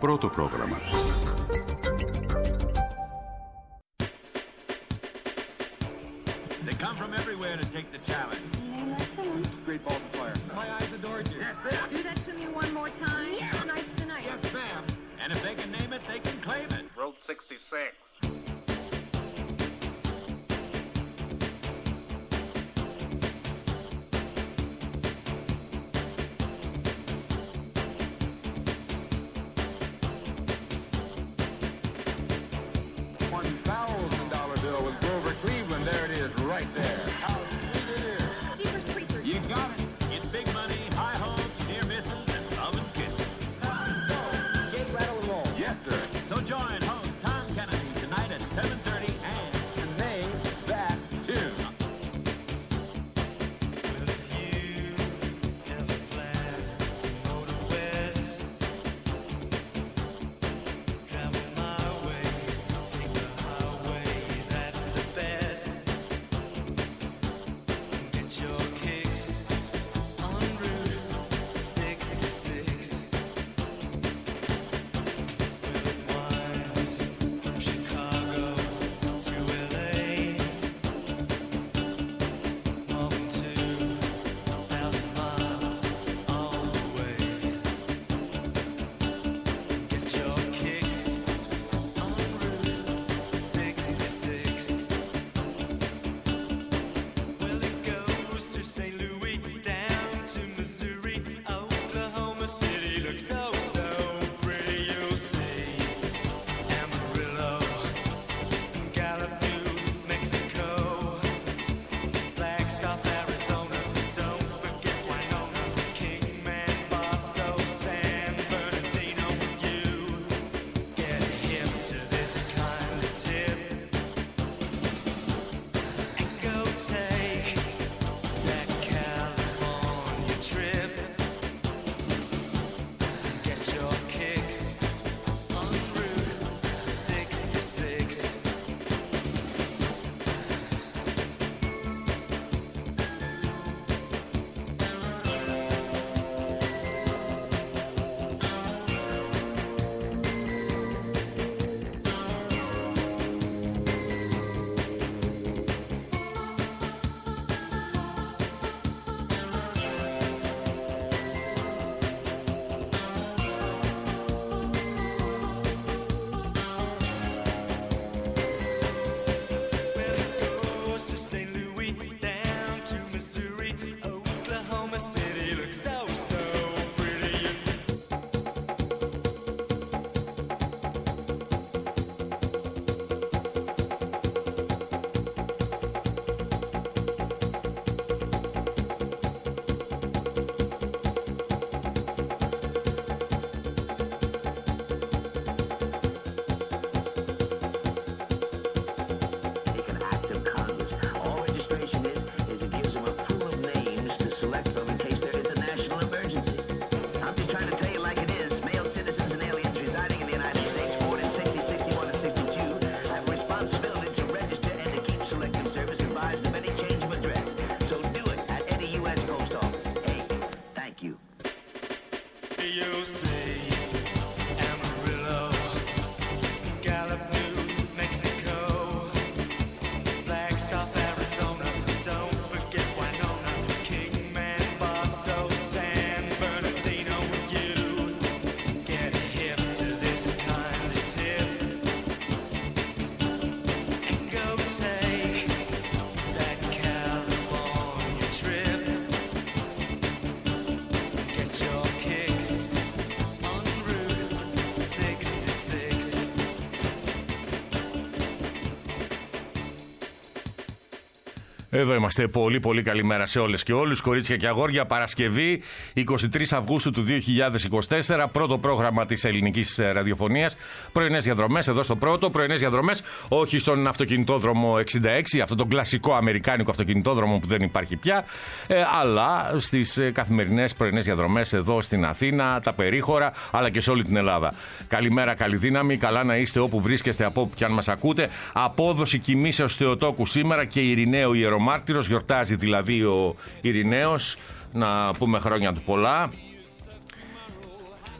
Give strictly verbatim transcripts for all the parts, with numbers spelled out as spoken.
Πρώτο πρόγραμμα. They come from everywhere to take the challenge. Great ball to fire. My eyes adored you. That's it. Do that to me one more time. Yeah. Tonight's the night. Yes, ma'am. And if they can name it, they can claim it. Road sixty-six. One thousand dollar bill with Grover Cleveland. There it is, right there. How sweet it is. Jeepers creepers. You got it. It's big money, high hopes, near misses, and love and kisses. Shake, rattle, and roll. Yes, sir. So join host Tom Kennedy tonight at seven thirty and name that tune. Εδώ είμαστε. Πολύ πολύ καλημέρα σε όλες και όλους. Κορίτσια και αγόρια, Παρασκευή εικοστή τρίτη Αυγούστου του δύο χιλιάδες είκοσι τέσσερα. Πρώτο πρόγραμμα της ελληνικής ραδιοφωνίας. Πρωινές διαδρομές εδώ στο πρώτο. Πρωινές διαδρομές όχι στον αυτοκινητόδρομο εξήντα έξι, αυτό τον κλασικό αμερικάνικο αυτοκινητόδρομο που δεν υπάρχει πια, ε, αλλά στις καθημερινές πρωινές διαδρομές εδώ στην Αθήνα, τα περίχωρα, αλλά και σε όλη την Ελλάδα. Καλημέρα, καλή δύναμη. Καλά να είστε όπου βρίσκεστε, από όπου κι αν μας ακούτε. Απόδοση κοιμήσεως Θεοτόκου σήμερα και Ειρηναίο Ιερομάρτυρος. Γιορτάζει δηλαδή ο Ειρηναίος. Να πούμε χρόνια του πολλά.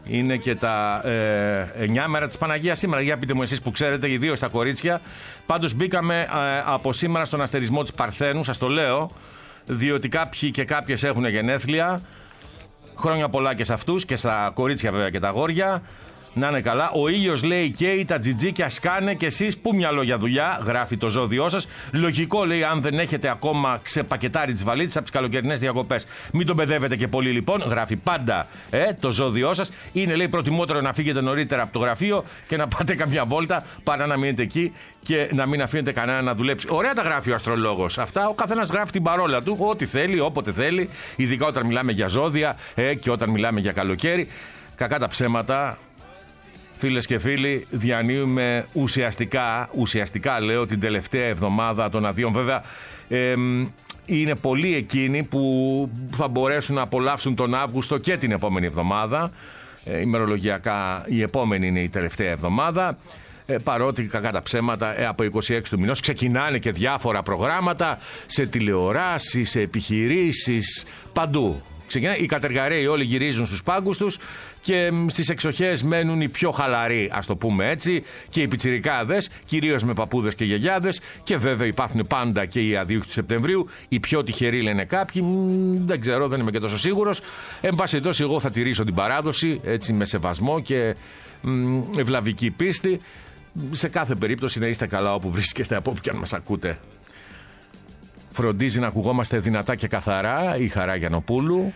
Είναι και τα ε, εννιά μέρα της Παναγίας σήμερα. Για πείτε μου εσείς που ξέρετε, ιδίως τα κορίτσια. Πάντως μπήκαμε ε, από σήμερα στον αστερισμό της Παρθένου, σας το λέω, διότι κάποιοι και κάποιες έχουν γενέθλια. Χρόνια πολλά και σε αυτούς και στα κορίτσια βέβαια και τα αγόρια. Να είναι καλά. Ο ήλιος λέει καίει, τα τζιτζίκια σκάνε και εσείς που μυαλό για δουλειά, γράφει το ζώδιό σας. Λογικό λέει αν δεν έχετε ακόμα ξεπακετάρει τις βαλίτσες από τις καλοκαιρινές διακοπές. Μην τον παιδεύετε και πολύ λοιπόν, γράφει πάντα ε, το ζώδιό σας. Είναι λέει προτιμότερο να φύγετε νωρίτερα από το γραφείο και να πάτε καμιά βόλτα παρά να μείνετε εκεί και να μην αφήνετε κανένα να δουλέψει. Ωραία τα γράφει ο αστρολόγος. Αυτά ο καθένας γράφει την παρόλα του, ό,τι θέλει, όποτε θέλει, ειδικά όταν μιλάμε για ζώδια ε, και όταν μιλάμε για καλοκαίρι. Κακά τα ψέματα. Φίλες και φίλοι, διανύουμε ουσιαστικά, ουσιαστικά λέω, την τελευταία εβδομάδα των αδειών. Βέβαια, ε, είναι πολλοί εκείνοι που θα μπορέσουν να απολαύσουν τον Αύγουστο και την επόμενη εβδομάδα. Ε, ημερολογιακά η επόμενη είναι η τελευταία εβδομάδα. Ε, παρότι κακά τα ψέματα, ε, από είκοσι έξι του μηνός ξεκινάνε και διάφορα προγράμματα σε τηλεοράσεις, σε επιχειρήσεις, παντού. Ξεκινάει, οι κατεργαρέοι όλοι γυρίζουν στους πάγκους τους και στις εξοχές μένουν οι πιο χαλαροί, ας το πούμε έτσι, και οι πιτσιρικάδες, κυρίως με παππούδες και γιαγιάδες, και βέβαια υπάρχουν πάντα και οι αδείουχοι του Σεπτεμβρίου, οι πιο τυχεροί λένε κάποιοι, δεν ξέρω, δεν είμαι και τόσο σίγουρος. Εν πάση περιπτώσει, εγώ θα τηρήσω την παράδοση, έτσι με σεβασμό και μ, ευλαβική πίστη. Σε κάθε περίπτωση να είστε καλά όπου βρίσκεστε, από όπου και αν μας ακούτε. Φροντίζει να ακουγόμαστε δυνατά και καθαρά η Χαρά Γιαννοπούλου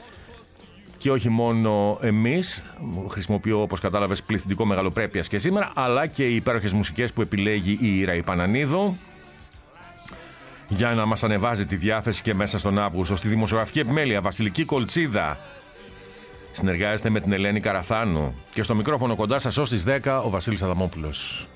και όχι μόνο εμείς, χρησιμοποιώ όπως κατάλαβες πληθυντικό μεγαλοπρέπειας και σήμερα, αλλά και οι υπέροχες μουσικές που επιλέγει η Ήρα Πανανίδου για να μας ανεβάζει τη διάθεση και μέσα στον Αύγουστο. Στη δημοσιογραφική επιμέλεια Βασιλική Κολτσίδα συνεργάζεται με την Ελένη Καραθάνου και στο μικρόφωνο κοντά σας ως τις δέκα ο Βασίλης Αδαμόπουλος.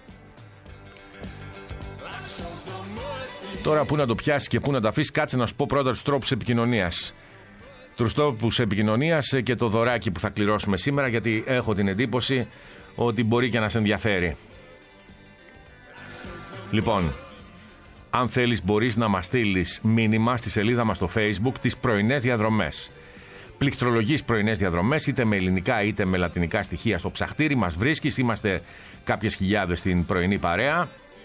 Τώρα που να το πιάσει και που να τα αφήσει, κάτσε να σου πω πρώτα τους τρόπους επικοινωνίας. Τους τρόπους επικοινωνίας και το δωράκι που θα κληρώσουμε σήμερα, γιατί έχω την εντύπωση ότι μπορεί και να σε ενδιαφέρει. Λοιπόν, αν θέλεις μπορείς να μας στείλεις μήνυμα στη σελίδα μας στο Facebook τις πρωινές διαδρομές. Πληκτρολογείς πρωινές διαδρομές, είτε με ελληνικά είτε με λατινικά στοιχεία στο ψαχτήρι. Μας βρίσκεις, είμαστε κάποιες χιλιάδες στην πρωινή παρέα.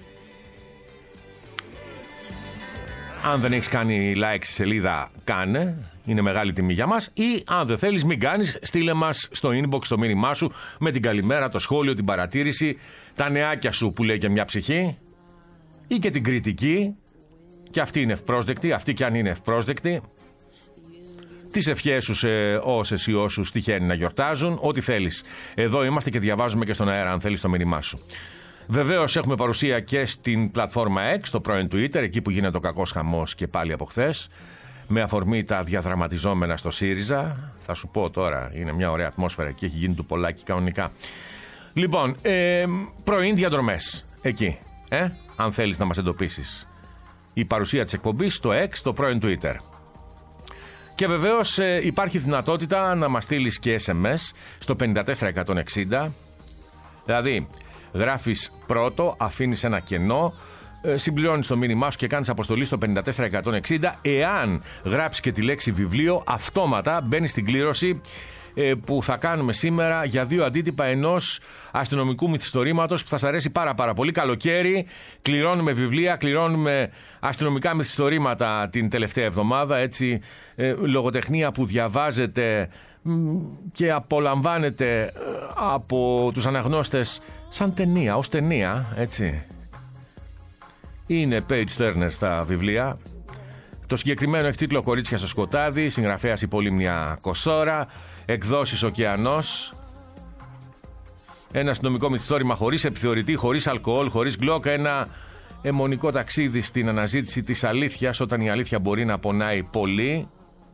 Αν δεν έχεις κάνει like στη σελίδα, κάνε. Είναι μεγάλη τιμή για μας. Ή αν δεν θέλεις, μην κάνεις. Στείλε μας στο inbox το μήνυμά σου με την καλημέρα, το σχόλιο, την παρατήρηση, τα νεάκια σου που λέει και μια ψυχή, ή και την κριτική. Και αυτή είναι ευπρόσδεκτη, αυτή κι αν είναι ευπρόσδεκτη. Τις ευχές σου σε όσες ή όσους τυχαίνει να γιορτάζουν. Ό,τι θέλεις. Εδώ είμαστε και διαβάζουμε και στον αέρα, αν θέλεις, το μήνυμά σου. Βεβαίως έχουμε παρουσία και στην πλατφόρμα X, στο πρώην Twitter, εκεί που γίνεται ο κακός χαμός και πάλι από χθες, με αφορμή τα διαδραματιζόμενα στο ΣΥΡΙΖΑ. Θα σου πω τώρα, είναι μια ωραία ατμόσφαιρα και έχει γίνει του πολλάκι κανονικά. Λοιπόν, ε, πρωιν διαδρομές, εκεί, ε, αν θέλεις να μας εντοπίσεις. Η παρουσία της εκπομπής στο X, στο πρώην Twitter. Και βεβαίως ε, υπάρχει δυνατότητα να μας στείλεις και ες εμ ες στο πέντε τέσσερα εκατόν εξήντα, δηλαδή γράφεις πρώτο, αφήνεις ένα κενό, συμπληρώνεις το μήνυμά σου και κάνεις αποστολή στο πέντε τέσσερα εκατόν εξήντα. Εάν γράψεις και τη λέξη βιβλίο, αυτόματα μπαίνεις στην κλήρωση που θα κάνουμε σήμερα για δύο αντίτυπα ενός αστυνομικού μυθιστορήματος που θα σας αρέσει πάρα πάρα πολύ. Καλοκαίρι, κληρώνουμε βιβλία, κληρώνουμε αστυνομικά μυθιστορήματα την τελευταία εβδομάδα, έτσι, λογοτεχνία που διαβάζετε και απολαμβάνετε από τους αναγνώστες σαν ταινία, ως ταινία, έτσι. Είναι page turner στα βιβλία. Το συγκεκριμένο έχει τίτλο «Κορίτσια στο σκοτάδι», συγγραφέας η Πολύμνια Κοσόρα, εκδόσεις Ωκεανός. Ένα αστυνομικό μυθιστόρημα χωρίς επιθεωρητή, χωρίς αλκοόλ, χωρίς γκλόκ, ένα αιμονικό ταξίδι στην αναζήτηση της αλήθειας όταν η αλήθεια μπορεί να πονάει πολύ.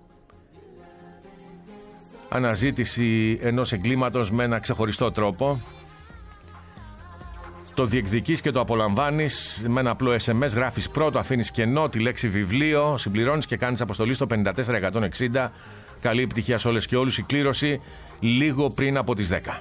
Αναζήτηση ενός εγκλήματος με ένα ξεχωριστό τρόπο. Το διεκδικείς και το απολαμβάνεις με ένα απλό ες εμ ες. Γράφεις πρώτο, αφήνεις κενό, τη λέξη βιβλίο, συμπληρώνεις και κάνεις αποστολή στο πέντε τέσσερα εκατόν εξήντα. Καλή επιτυχία σε όλες και όλους. Η κλήρωση λίγο πριν από τις δέκα.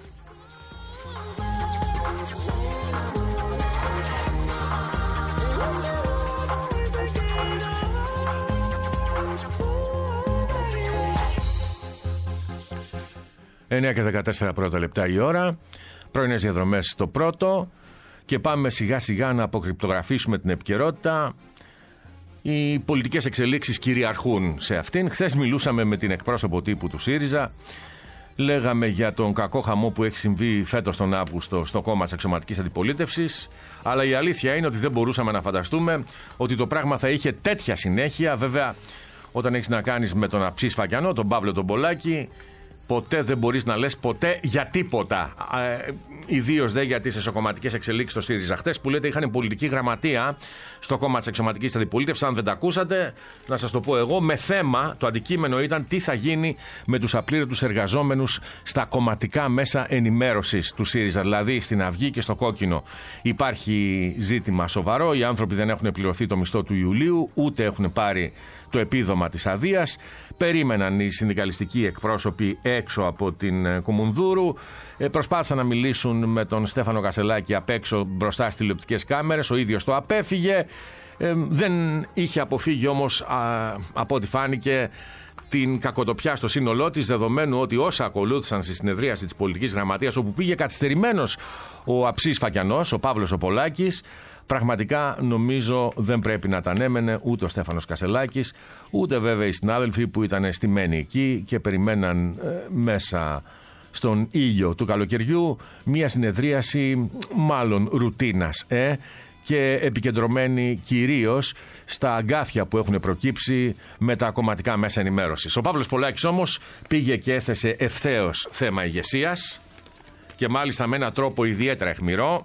εννιά και δεκατέσσερα πρώτα λεπτά η ώρα. Πρωινές διαδρομές στο πρώτο. Και πάμε σιγά σιγά να αποκρυπτογραφήσουμε την επικαιρότητα. Οι πολιτικές εξελίξεις κυριαρχούν σε αυτήν. Χθες μιλούσαμε με την εκπρόσωπο τύπου του ΣΥΡΙΖΑ. Λέγαμε για τον κακό χαμό που έχει συμβεί φέτος τον Αύγουστο στο κόμμα της αξιωματικής αντιπολίτευσης. Αλλά η αλήθεια είναι ότι δεν μπορούσαμε να φανταστούμε ότι το πράγμα θα είχε τέτοια συνέχεια. Βέβαια, όταν έχεις να κάνεις με τον Αψή Σφακιανό, τον Παύλο τον Πολάκη, ποτέ δεν μπορείς να λες ποτέ για τίποτα. Ε, Ιδίως δε για τις εσωκομματικές εξελίξεις στο ΣΥΡΙΖΑ. Χτες που λέτε είχαν πολιτική γραμματεία στο κόμμα της αξιωματικής αντιπολίτευσης. Αν δεν τα ακούσατε, να σας το πω εγώ. Με θέμα, το αντικείμενο ήταν τι θα γίνει με τους απλήρωτους εργαζόμενους στα κομματικά μέσα ενημέρωσης του ΣΥΡΙΖΑ. Δηλαδή στην Αυγή και στο Κόκκινο. Υπάρχει ζήτημα σοβαρό. Οι άνθρωποι δεν έχουν πληρωθεί το μισθό του Ιουλίου, ούτε έχουν πάρει το επίδομα της αδείας. Περίμεναν οι συνδικαλιστικοί εκπρόσωποι έξω από την Κουμουνδούρου. Ε, προσπάθησαν να μιλήσουν με τον Στέφανο Κασελάκη απ' έξω μπροστά στις τηλεοπτικές κάμερες. Ο ίδιος το απέφυγε. Ε, δεν είχε αποφύγει όμως, α, από ό,τι φάνηκε, την κακοτοπιά στο σύνολό της, δεδομένου ότι όσα ακολούθησαν στη συνεδρίαση της πολιτικής γραμματείας, όπου πήγε καθυστερημένος ο Αψής Φακιανός, ο Παύλος ο Πολάκης, πραγματικά νομίζω δεν πρέπει να τα ανέμενε ούτε ο Στέφανος Κασελάκης, ούτε βέβαια οι συνάδελφοι που ήταν στημένοι εκεί και περιμέναν ε, μέσα στον ήλιο του καλοκαιριού μια συνεδρίαση μάλλον ρουτίνας ε, και επικεντρωμένη κυρίως στα αγκάθια που έχουν προκύψει με τα κομματικά μέσα ενημέρωσης. Ο Παύλος Πολάκης όμως πήγε και έθεσε ευθέως θέμα ηγεσίας και μάλιστα με έναν τρόπο ιδιαίτερα αιχμηρό.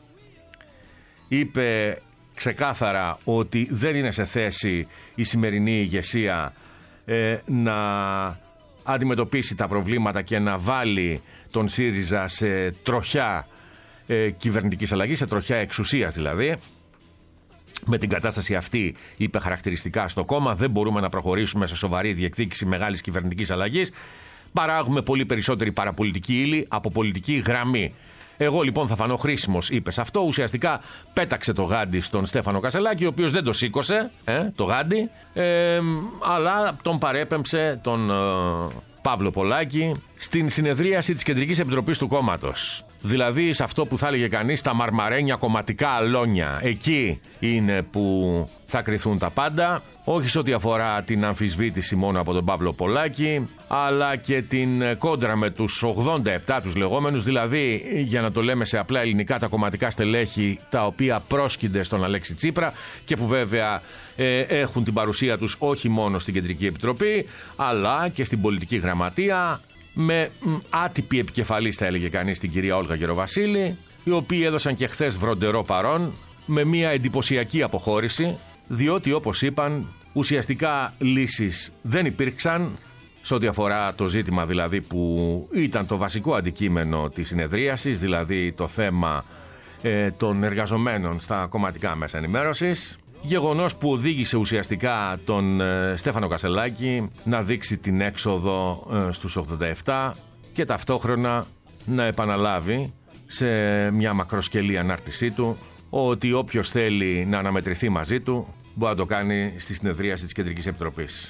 Είπε ξεκάθαρα ότι δεν είναι σε θέση η σημερινή ηγεσία ε, να αντιμετωπίσει τα προβλήματα και να βάλει τον ΣΥΡΙΖΑ σε τροχιά ε, κυβερνητικής αλλαγής, σε τροχιά εξουσίας δηλαδή. Με την κατάσταση αυτή, είπε χαρακτηριστικά στο κόμμα, δεν μπορούμε να προχωρήσουμε σε σοβαρή διεκδίκηση μεγάλης κυβερνητικής αλλαγής. Παράγουμε πολύ περισσότερη παραπολιτική ύλη από πολιτική γραμμή. Εγώ λοιπόν θα φανώ χρήσιμος, είπε σε αυτό. Ουσιαστικά πέταξε το γάντι στον Στέφανο Κασελάκη, ο οποίος δεν το σήκωσε, ε, το γάντι, ε, αλλά τον παρέπεμψε τον ε, Παύλο Πολάκη στην συνεδρίαση της Κεντρικής Επιτροπής του κόμματος. Δηλαδή σε αυτό που θα έλεγε κανείς τα μαρμαρένια κομματικά αλόνια. Εκεί είναι που θα κριθούν τα πάντα. Όχι σε ό,τι αφορά την αμφισβήτηση μόνο από τον Παύλο Πολάκη, αλλά και την κόντρα με τους ογδόντα επτά τους λεγόμενους, δηλαδή για να το λέμε σε απλά ελληνικά τα κομματικά στελέχη τα οποία πρόσκυνται στον Αλέξη Τσίπρα και που βέβαια ε, έχουν την παρουσία τους όχι μόνο στην Κεντρική Επιτροπή αλλά και στην πολιτική γραμματεία, με άτυπη επικεφαλής θα έλεγε κανείς την κυρία Όλγα Γεροβασίλη, οι οποίοι έδωσαν και χθες βροντερό παρόν με μια εντυπωσιακή αποχώρηση, διότι όπως είπαν ουσιαστικά λύσεις δεν υπήρξαν σε ό,τι αφορά το ζήτημα δηλαδή που ήταν το βασικό αντικείμενο της συνεδρίασης, δηλαδή το θέμα ε, των εργαζομένων στα κομματικά μέσα ενημέρωσης. Γεγονός που οδήγησε ουσιαστικά τον ε, Στέφανο Κασελάκη να δείξει την έξοδο ε, στους ογδόντα επτά και ταυτόχρονα να επαναλάβει σε μια μακροσκελή ανάρτησή του ότι όποιος θέλει να αναμετρηθεί μαζί του μπορεί να το κάνει στη συνεδρίαση της Κεντρικής Επιτροπής.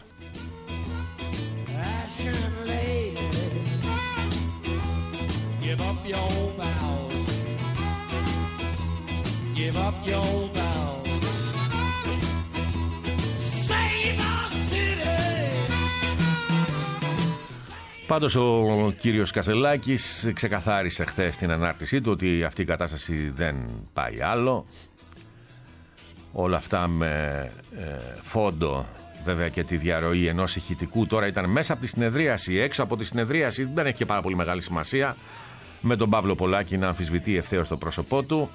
Πάντως ο κύριος Κασελάκης ξεκαθάρισε χθες στην ανάρτησή του ότι αυτή η κατάσταση δεν πάει άλλο. Όλα αυτά με ε, φόντο βέβαια και τη διαρροή ενός ηχητικού. Τώρα ήταν μέσα από τη συνεδρίαση, έξω από τη συνεδρίαση, δεν έχει και πάρα πολύ μεγάλη σημασία, με τον Παύλο Πολάκη να αμφισβητεί ευθέως το πρόσωπό του.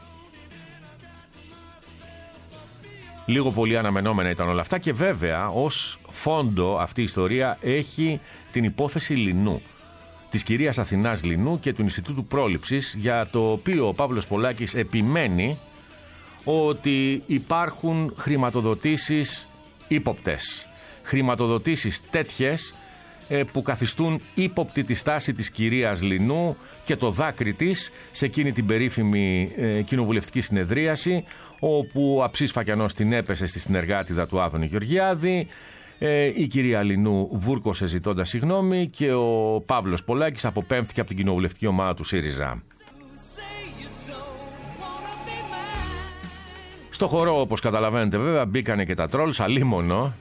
Λίγο πολύ αναμενόμενα ήταν όλα αυτά και βέβαια ως φόντο αυτή η ιστορία έχει την υπόθεση Λινού, της κυρίας Αθηνάς Λινού και του Ινστιτούτου Πρόληψης, για το οποίο ο Παύλος Πολάκης επιμένει ότι υπάρχουν χρηματοδοτήσεις ύποπτες. Χρηματοδοτήσεις τέτοιες που καθιστούν ύποπτη τη στάση της κυρίας Λινού και το δάκρυ της σε εκείνη την περίφημη ε, κοινοβουλευτική συνεδρίαση, όπου ο Αψής Φακιανός την έπεσε στη συνεργάτηδα του Άδωνη Γεωργιάδη, Ε, η κυρία Λινού βούρκωσε ζητώντας συγγνώμη και ο Παύλος Πολάκης αποπέμφθηκε από την κοινοβουλευτική ομάδα του ΣΥΡΙΖΑ. Στο χορό, όπως καταλαβαίνετε βέβαια, μπήκανε και τα τρόλς, αλίμονο.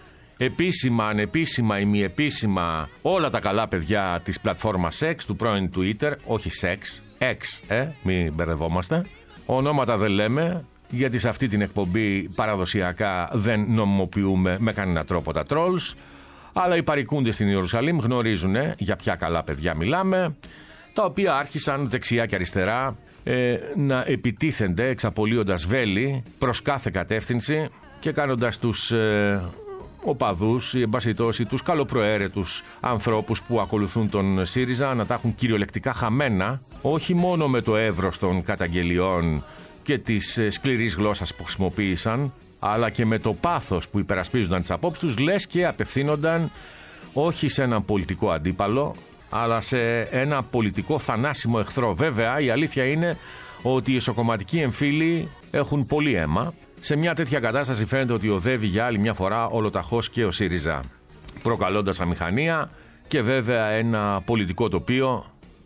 Επίσημα, ανεπίσημα, ημιεπίσημα, όλα τα καλά παιδιά της πλατφόρμας X, του πρώην Twitter, όχι Sex, X, ε, μην μπερδευόμαστε. Ονόματα δεν λέμε, γιατί σε αυτή την εκπομπή παραδοσιακά δεν νομιμοποιούμε με κανένα τρόπο τα trolls, αλλά οι παρικούντες στην Ιερουσαλήμ γνωρίζουν για ποια καλά παιδιά μιλάμε, τα οποία άρχισαν δεξιά και αριστερά ε, να επιτίθενται εξαπολύοντας βέλη προς κάθε κατεύθυνση και κάνοντας τους ε, οπαδούς ή εν πάση περιπτώσει τους καλοπροαίρετους ανθρώπους που ακολουθούν τον ΣΥΡΙΖΑ να τα έχουν κυριολεκτικά χαμένα, όχι μόνο με το εύρος των καταγγελιών και της σκληρής γλώσσας που χρησιμοποίησαν, αλλά και με το πάθος που υπερασπίζονταν τις απόψεις τους, λες και απευθύνονταν όχι σε έναν πολιτικό αντίπαλο, αλλά σε ένα πολιτικό θανάσιμο εχθρό. Βέβαια, η αλήθεια είναι ότι οι εσωκομματικοί εμφύλοι έχουν πολύ αίμα. Σε μια τέτοια κατάσταση φαίνεται ότι οδεύει για άλλη μια φορά ολοταχώς και ο ΣΥΡΙΖΑ, προκαλώντας αμηχανία και βέβαια ένα πολιτικό τοπίο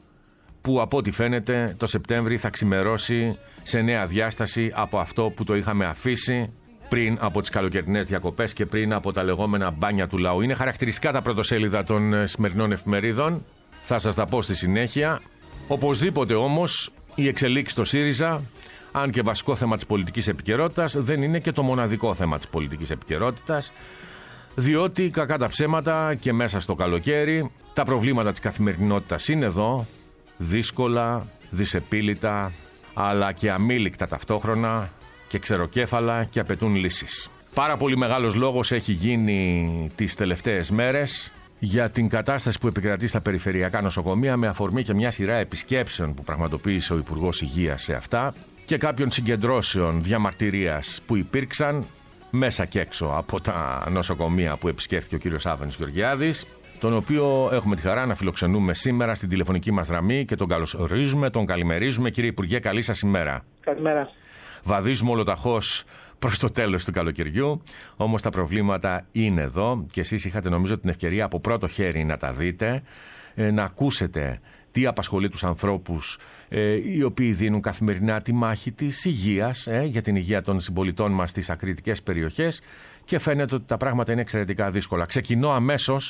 που από ό,τι φαίνεται το Σεπτέμβρη θα ξημερώσει σε νέα διάσταση από αυτό που το είχαμε αφήσει πριν από τις καλοκαιρινές διακοπές και πριν από τα λεγόμενα μπάνια του λαού. Είναι χαρακτηριστικά τα πρωτοσέλιδα των σημερινών εφημερίδων, θα σας τα πω στη συνέχεια. Οπωσδήποτε όμως η εξελίξη στο ΣΥΡΙΖΑ, αν και βασικό θέμα της πολιτικής επικαιρότητας, δεν είναι και το μοναδικό θέμα της πολιτικής επικαιρότητας, διότι κακά τα ψέματα και μέσα στο καλοκαίρι τα προβλήματα της καθημερινότητας είναι εδώ, δύσκολα, δυσεπίλητα, αλλά και αμήλικτα ταυτόχρονα και ξεροκέφαλα και απαιτούν λύσεις. Πάρα πολύ μεγάλος λόγος έχει γίνει τις τελευταίες μέρες για την κατάσταση που επικρατεί στα περιφερειακά νοσοκομεία, με αφορμή και μια σειρά επισκέψεων που πραγματοποίησε ο Υπουργός Υγείας σε αυτά και κάποιων συγκεντρώσεων διαμαρτυρίας που υπήρξαν μέσα και έξω από τα νοσοκομεία που επισκέφθηκε ο κύριος Άδωνης Γεωργιάδης, τον οποίο έχουμε τη χαρά να φιλοξενούμε σήμερα στην τηλεφωνική μας γραμμή και τον καλωσορίζουμε, τον καλημερίζουμε. Κύριε Υπουργέ, καλή σας ημέρα. Καλημέρα. Βαδίζουμε ολοταχώς προς το τέλος του καλοκαιριού, όμως τα προβλήματα είναι εδώ και εσείς είχατε νομίζω την ευκαιρία από πρώτο χέρι να τα δείτε, να ακούσετε τι απασχολεί τους ανθρώπους ε, οι οποίοι δίνουν καθημερινά τη μάχη της υγείας, ε, για την υγεία των συμπολιτών μας στις ακριτικές περιοχές, και φαίνεται ότι τα πράγματα είναι εξαιρετικά δύσκολα. Ξεκινώ αμέσως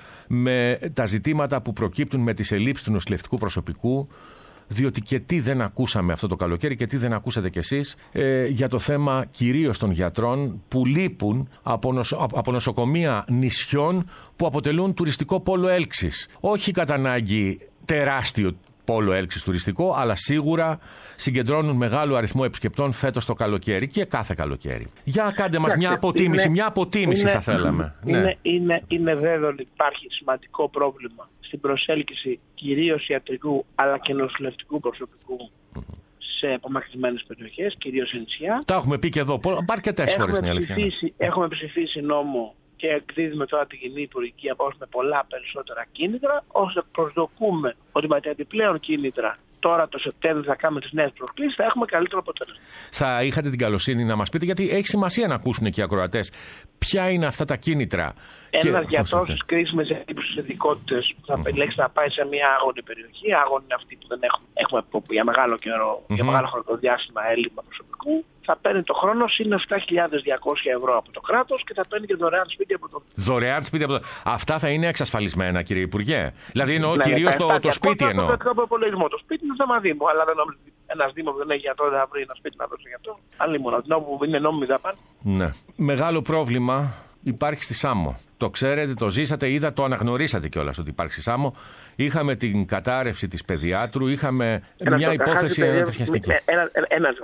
με τα ζητήματα που προκύπτουν με τις ελλείψεις του νοσηλευτικού προσωπικού, διότι και τι δεν ακούσαμε αυτό το καλοκαίρι και τι δεν ακούσατε κι εσείς ε, για το θέμα κυρίως των γιατρών που λείπουν από, νοσο, από νοσοκομεία νησιών που αποτελούν τουριστικό πόλο έλξης. Όχι κατά ανάγκη τεράστιο πόλο έλξης τουριστικό, αλλά σίγουρα συγκεντρώνουν μεγάλο αριθμό επισκεπτών φέτος το καλοκαίρι και κάθε καλοκαίρι. Για κάντε μας μια αποτίμηση, είναι, μια αποτίμηση είναι, θα θέλαμε. Είναι, ναι. είναι, είναι βέβαιο ότι υπάρχει σημαντικό πρόβλημα στην προσέλκυση κυρίως ιατρικού αλλά και νοσηλευτικού προσωπικού mm-hmm. σε απομακρυσμένες περιοχές, κυρίως σε νησιά. Τα έχουμε πει και εδώ αρκετές φορές, είναι αλήθεια. Έχουμε ψηφίσει νόμο και εκδίδουμε τώρα την κοινή υπουργική απόφαση με πολλά περισσότερα κίνητρα, ώστε προσδοκούμε ότι με τα επιπλέον κίνητρα τώρα το Σεπτέμβριο θα κάνουμε τις νέες προσκλήσεις, θα έχουμε καλύτερο αποτέλεσμα. Θα είχατε την καλοσύνη να μας πείτε, γιατί έχει σημασία να ακούσουν και οι ακροατές, ποια είναι αυτά τα κίνητρα. Ένας γιατρός στις κρίσιμες ειδικότητες που θα mm-hmm. επιλέξει να πάει σε μια άγωνη περιοχή, άγωνη είναι αυτή που δεν έχουμε, έχουμε για μεγάλο καιρό, mm-hmm. για μεγάλο χρονικό διάστημα έλλειμμα προσωπικού, θα παίρνει το χρόνο συν επτά χιλιάδες διακόσια ευρώ από το κράτος και θα παίρνει και δωρεάν σπίτι από το. Δωρεάν σπίτι από το. Αυτά θα είναι εξασφαλισμένα, κύριε Υπουργέ. Δηλαδή εννοώ ναι, κυρίως το, το σπίτι εννοώ. Το προπολογισμό. Το σπίτι είναι θέμα Δήμου, αλλά δεν νομίζω ένα Δήμο που δεν έχει γιατρό δεν θα βρει ένα σπίτι να δώσει γιατρό. Άλλη μόνο. Την όπου είναι νόμιμη δαπάνη. Ναι. Μεγάλο πρόβλημα υπάρχει στη Σάμο. Το ξέρετε, το ζήσατε, είδα, το αναγνωρίσατε κιόλας ότι υπάρχει στη Σάμο. Είχαμε την κατάρρευση της παιδιάτρου, είχαμε ένα μια υπόθεση ανατριχιαστική. Ένα, ένα,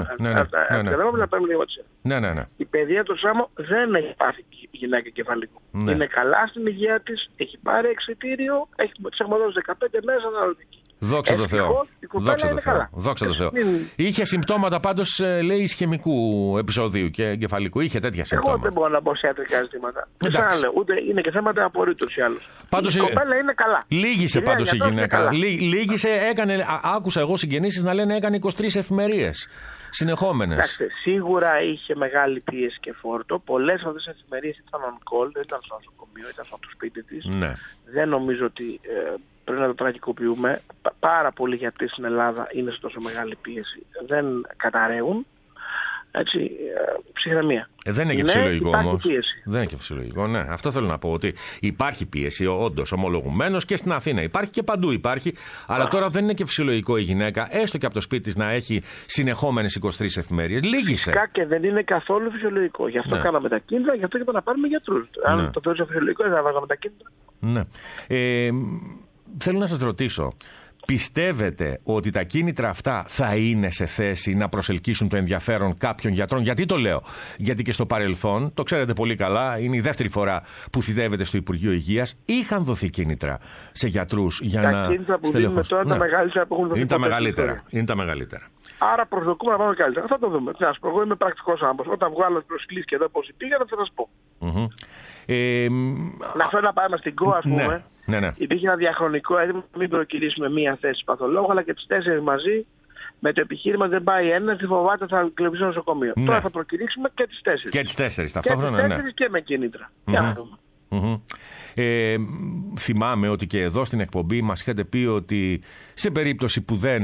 ναι, ναι, ναι. Η παιδεία του Σάμο δεν έχει πάθει γυναίκα κεφαλικού. Ναι. Είναι καλά στην υγεία της, έχει πάρει εξιτήριο, έχει, της έχουμε δώσει δεκαπέντε μέρες αναλογική. Δόξα τω Θεώ. Δόξα τω Θεώ. Δόξα τω Θεώ. Είχε συμπτώματα πάντως, λέει, ισχαιμικού επεισοδίου και εγκεφαλικού. Είχε τέτοια συμπτώματα. Εγώ δεν μπορώ να πω σε ιατρικά ζητήματα. Δεν λέω. Ούτε είναι και θέματα απορρίτως ή άλλως. Πάντως, η κοπέλα είναι καλά. Λίγησε πάντως η γυναίκα. Λίγησε, έκανε, άκουσα εγώ συγκινήσεις να λένε έκανε είκοσι τρεις εφημερίες συνεχόμενες. Εντάξει, σίγουρα είχε μεγάλη πίεση και φόρτο. Πολλές από αυτές τις εφημερίες ήταν on call, δεν ήταν στο νοσοκομείο, ήταν στο σπίτι της. Ναι. Δεν νομίζω ότι ε, πρέπει να το τραγικοποιούμε. Πάρα πολλοί γιατροί στην Ελλάδα είναι σε τόσο μεγάλη πίεση. Δεν καταραίουν. Έτσι, ε, ψυχραιμία. Ε, δεν είναι και φυσιολογικό ναι, όμως. Πίεση. Δεν είναι και φυσιολογικό, ναι. Αυτό θέλω να πω. Ότι υπάρχει πίεση, όντως, ομολογουμένως, και στην Αθήνα υπάρχει και παντού υπάρχει. Αλλά τώρα δεν είναι και φυσιολογικό η γυναίκα, έστω και από το σπίτι της, να έχει συνεχόμενες είκοσι τρεις εφημερίες. Λίγησε. Φυσικά και δεν είναι καθόλου φυσιολογικό. Γι' αυτό ναι. κάναμε τα κίνητρα, γι' αυτό και να πάρουμε γιατρούς. Αν ναι. το θεωρούσα φυσιολογικό, δεν θα βάζαμε τα κίνητρα. Ναι. Ε, θέλω να σας ρωτήσω. Πιστεύετε ότι τα κίνητρα αυτά θα είναι σε θέση να προσελκύσουν το ενδιαφέρον κάποιων γιατρών? Γιατί το λέω? Γιατί και στο παρελθόν, το ξέρετε πολύ καλά, είναι η δεύτερη φορά που θητεύεται στο Υπουργείο Υγείας, είχαν δωθεί κίνητρα σε γιατρούς για τα να. Τα κίνητρα που δίνουμε τώρα είναι ναι. τα μεγαλύτερα που έχουν δοθεί. Είναι τα μεγαλύτερα. Είναι τα μεγαλύτερα. Άρα προσδοκούμε να πάμε καλύτερα. Θα το δούμε. Να σας πω, εγώ είμαι πρακτικός άνθρωπος. Όταν βγάλω τις προσκλήσεις και εδώ πώς πήγαινα, θα σας πω. Mm-hmm. Ε, να φέρω να πάμε στην ΚΟ, ας πούμε. Ναι. Ναι, ναι. Υπήρχε ένα διαχρονικό έτοιμο να μην προκυρήσουμε μία θέση παθολόγου, αλλά και τις τέσσερις μαζί, με το επιχείρημα δεν πάει ένα, τη φοβάται θα κλεψεί στο νοσοκομείο. Ναι. Τώρα θα προκυρήσουμε και τις τέσσερις. Και τις τέσσερις ταυτόχρονα, και τις τέσσερις ναι. και με κίνητρα. Mm-hmm. Για να δούμε. Mm-hmm. Ε, θυμάμαι ότι και εδώ στην εκπομπή μας είχατε πει ότι σε περίπτωση που δεν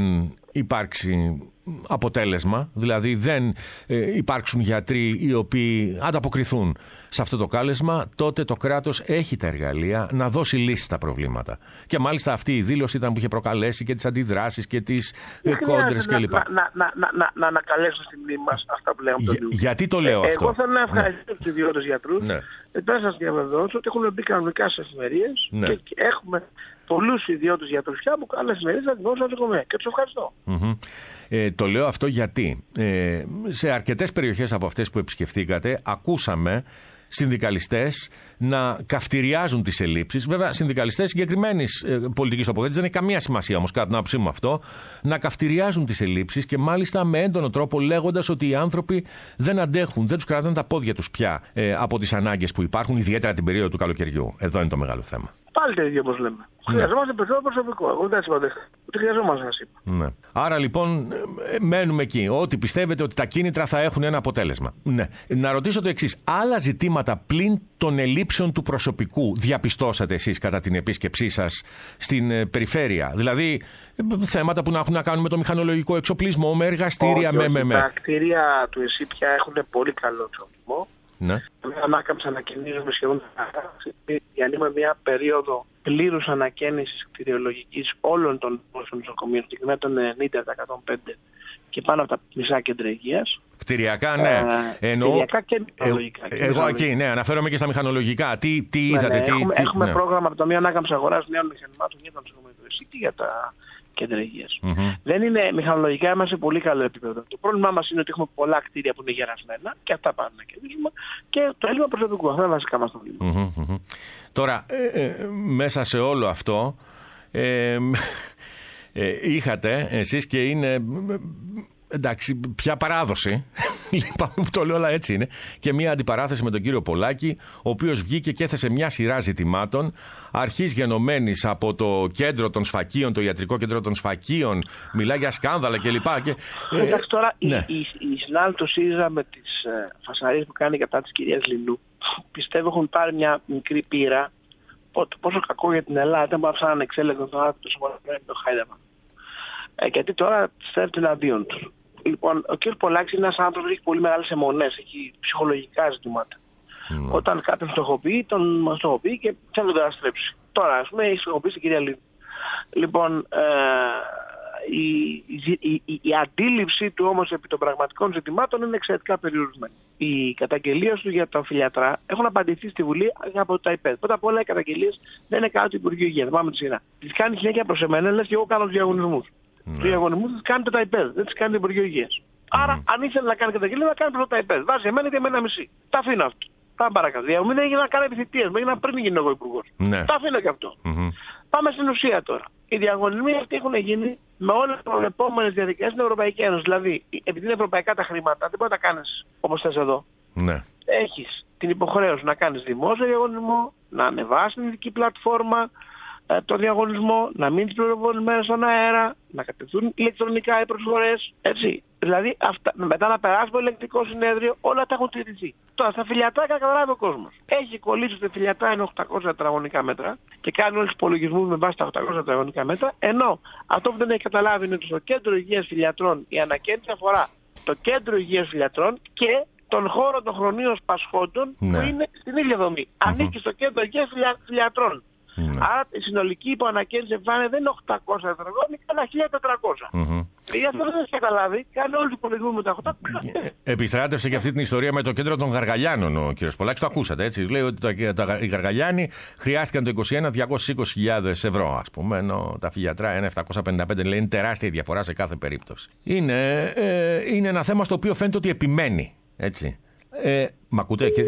υπάρξει αποτέλεσμα, δηλαδή δεν ε, υπάρξουν γιατροί οι οποίοι ανταποκριθούν σε αυτό το κάλεσμα, τότε το κράτος έχει τα εργαλεία να δώσει λύση στα προβλήματα. Και μάλιστα αυτή η δήλωση ήταν που είχε προκαλέσει και τις αντιδράσεις και τις ε, κόντρες κλπ. Να, να, να, να, να, να ανακαλέσω στη μνήμη μας αυτά που λέγαμε. Για, γιατί το λέω ε, αυτό? Εγώ θέλω να ευχαριστήσω τους ιδιώτες γιατρούς. Ναι. Δεν σας διαβεβαιώσω ότι έχουν μπει κανονικά στις εφημερίες ναι. και, και έχουμε πολλούς ιδιώτες γιατρούς πια που κάνουν εφημερίες να δημόσια νοσοκομεία. Και τους ευχαριστώ. Mm-hmm. Ε, το λέω αυτό γιατί ε, σε αρκετές περιοχές από αυτές που επισκεφθήκατε ακούσαμε συνδικαλιστές να καυτηριάζουν τις ελλείψεις. Βέβαια, συνδικαλιστές συγκεκριμένης ε, πολιτικής τοποθέτησης, δεν έχει καμία σημασία όμως κατά την άποψή μου αυτό, να καυτηριάζουν τις ελλείψεις και μάλιστα με έντονο τρόπο λέγοντας ότι οι άνθρωποι δεν αντέχουν, δεν τους κρατάνε τα πόδια τους πια ε, από τις ανάγκες που υπάρχουν, ιδιαίτερα την περίοδο του καλοκαιριού. Εδώ είναι το μεγάλο θέμα. Πάλι το ίδιο όπως λέμε. Ναι. Χρειαζόμαστε περισσότερο προσωπικό. Εγώ δεν σας είπα. Ούτε χρειαζόμαστε, σας είπα. Ναι. Άρα λοιπόν μένουμε εκεί. Ότι πιστεύετε ότι τα κίνητρα θα έχουν ένα αποτέλεσμα. Ναι. Να ρωτήσω το εξής. Άλλα ζητήματα πλην των ελλείψεων του προσωπικού διαπιστώσατε εσείς κατά την επίσκεψή σας στην ε, περιφέρεια? Δηλαδή θέματα που να έχουν να κάνουν με το μηχανολογικό εξοπλισμό, με εργαστήρια, όχι, με, όχι, με, με. Τα κτίρια του ΕΣΥ πια έχουν πολύ καλό εξοπλισμό. Ναι. Ανάκαμψα ανακαινίζουμε σχεδόν διανύουμε μια περίοδο πλήρους ανακαίνησης κτηριολογικής όλων των νοσοκομείων, συγκεκριμένα των ενενήντα, εκατόν πέντε και πάνω από τα μισά κέντρα υγείας. Κτηριακά, ναι. Ε, Εννοώ... Κτηριακά και μηχανολογικά. Ε, εγώ εκεί, ναι, αναφέρομαι και στα μηχανολογικά. Τι, τι ναι, είδατε, ναι, τι. Έχουμε, τι, έχουμε ναι. πρόγραμμα από το Ταμείο Ανάκαμψης Αγοράς νέων μηχανημάτων για τα νοσοκομεία του ΕΣΥ και για τα κέντρα υγείας. Mm-hmm. Δεν είναι μηχανολογικά, είμαστε σε πολύ καλό επίπεδο. Το πρόβλημά μας είναι ότι έχουμε πολλά κτίρια που είναι γερασμένα και αυτά πάμε να κερδίσουμε και το έλλειμμα προσωπικού. Αυτό είναι βασικά μας το πρόβλημα. Mm-hmm. Τώρα, ε, ε, μέσα σε όλο αυτό ε, ε, είχατε εσείς και είναι... Εντάξει, πια παράδοση, λυπάμαι που το λέω, αλλά έτσι είναι, και μια αντιπαράθεση με τον κύριο Πολάκη, ο οποίος βγήκε και έθεσε μια σειρά ζητημάτων, αρχής γενομένης από το κέντρο των σφακίων, το ιατρικό κέντρο των σφακίων, μιλάει για σκάνδαλα κλπ. Και, ε, Εντάξει, τώρα ναι. η, η, η συνάλλη του ΣΥΡΙΖΑ με τις ε, φασαρίες που κάνει κατά της κυρίας Λινού, πιστεύω έχουν πάρει μια μικρή πείρα, πόσο κακό για την Ελλάδα, δεν μπορούσαν να ανεξέλεγχον τον άνθρωπο του το χάιδευαν. Ε, γιατί τώρα στρέφεται εναντίον του. Λοιπόν, ο κ. Πολάκης είναι ένας άνθρωπος που έχει πολύ μεγάλες αιμονές, έχει ψυχολογικά ζητήματα. Mm. Όταν κάποιον στοχοποιεί, τον στοχοποιεί και θέλει να τον καταστρέψει. Τώρα, ας πούμε, έχει στοχοποιήσει την κυρία Λίνου. Λοιπόν, ε, η, η, η, η αντίληψή του όμως επί των πραγματικών ζητημάτων είναι εξαιρετικά περιορισμένη. Οι καταγγελίες του για τα οφειλιατρά έχουν απαντηθεί στη Βουλή από τα ΙΠΕΔ. Πρώτα απ' όλα, οι καταγγελίες δεν είναι κάτω του Υπουργείου Υγείας. Πάμε τη σειρά. Τις κάνει συνέχεια προς εμένα, λες και εγώ κάνω τους διαγωνισμούς. Mm. Τους διαγωνισμούς τις κάνετε τα ΙΠΕΔ, δεν τις κάνει το Υπουργείο Υγείας. Mm. Άρα, αν ήθελε να κάνει καταγγελία, να κάνει πρώτα τα ΙΠΕΔ. Βάζει εμένα και εμένα μισή. Τα αφήνω αυτό. Πάμε παρακάτω. Διαγωνισμούς δεν έγινε να κάνει επιθυμίες, με έγιναν πριν γίνω εγώ υπουργός. Mm. Τα αφήνω και αυτό. Mm-hmm. Πάμε στην ουσία τώρα. Οι διαγωνισμοί αυτοί έχουν γίνει με όλες τις προβλεπόμενες διαδικασίες στην Ευρωπαϊκή Ένωση. Δηλαδή, επειδή είναι ευρωπαϊκά τα χρήματα, δεν μπορεί να τα κάνεις όπως θες εδώ. Ναι. Έχεις την υποχρέωση να κάνεις δημόσιο διαγωνισμό, να ανεβάσεις την ειδική πλατφόρμα, το διαγωνισμό, να μείνει πληροφορημένος στον αέρα, να κατευθούν ηλεκτρονικά οι προσφορές, έτσι. Δηλαδή, αυτά, μετά να περάσει από ελεγκτικό συνέδριο, όλα τα έχουν τηρηθεί. Τώρα, στα φιλιατράκια καταλάβει ο κόσμος. Έχει κολλήσει ότι φιλιατρά είναι οκτακόσια τετραγωνικά μέτρα και κάνει όλους τους υπολογισμούς με βάση τα οκτακόσια τετραγωνικά μέτρα, ενώ αυτό που δεν έχει καταλάβει είναι ότι στο κέντρο υγείας φιλιατρών η ανακαίνιση αφορά το κέντρο υγείας φιλιατρών και τον χώρο των χρονίων σπασχόντων, ναι, που είναι στην ίδια δομή. Mm-hmm. Ανήκει στο κέντρο υγείας φιλιατρών. Mm. Άρα η συνολική υποανακαίνιση εμφάνιση δεν είναι οκτακόσια τετραγωνικά, αλλά χίλια τετρακόσια. Mm-hmm. Γι' αυτό δεν έχει καταλάβει, κάνει όλους τους υπολογισμούς με τα οκτακόσια. Επιστράτευσε και αυτή την ιστορία με το κέντρο των Γαργαλιάνων ο κ. Πολάκης, το ακούσατε έτσι. Λέει ότι τα, τα, οι Γαργαλιάνοι χρειάστηκαν το είκοσι ένα διακόσιες είκοσι χιλιάδες ευρώ, ας πούμε, ενώ τα φιλιατρά ένα επτακόσια πενήντα πέντε, λέει, είναι τεράστια η διαφορά σε κάθε περίπτωση. Είναι, ε, είναι ένα θέμα στο οποίο φαίνεται ότι επιμένει. Έτσι. Ε, μ' ακούτε, κύριε.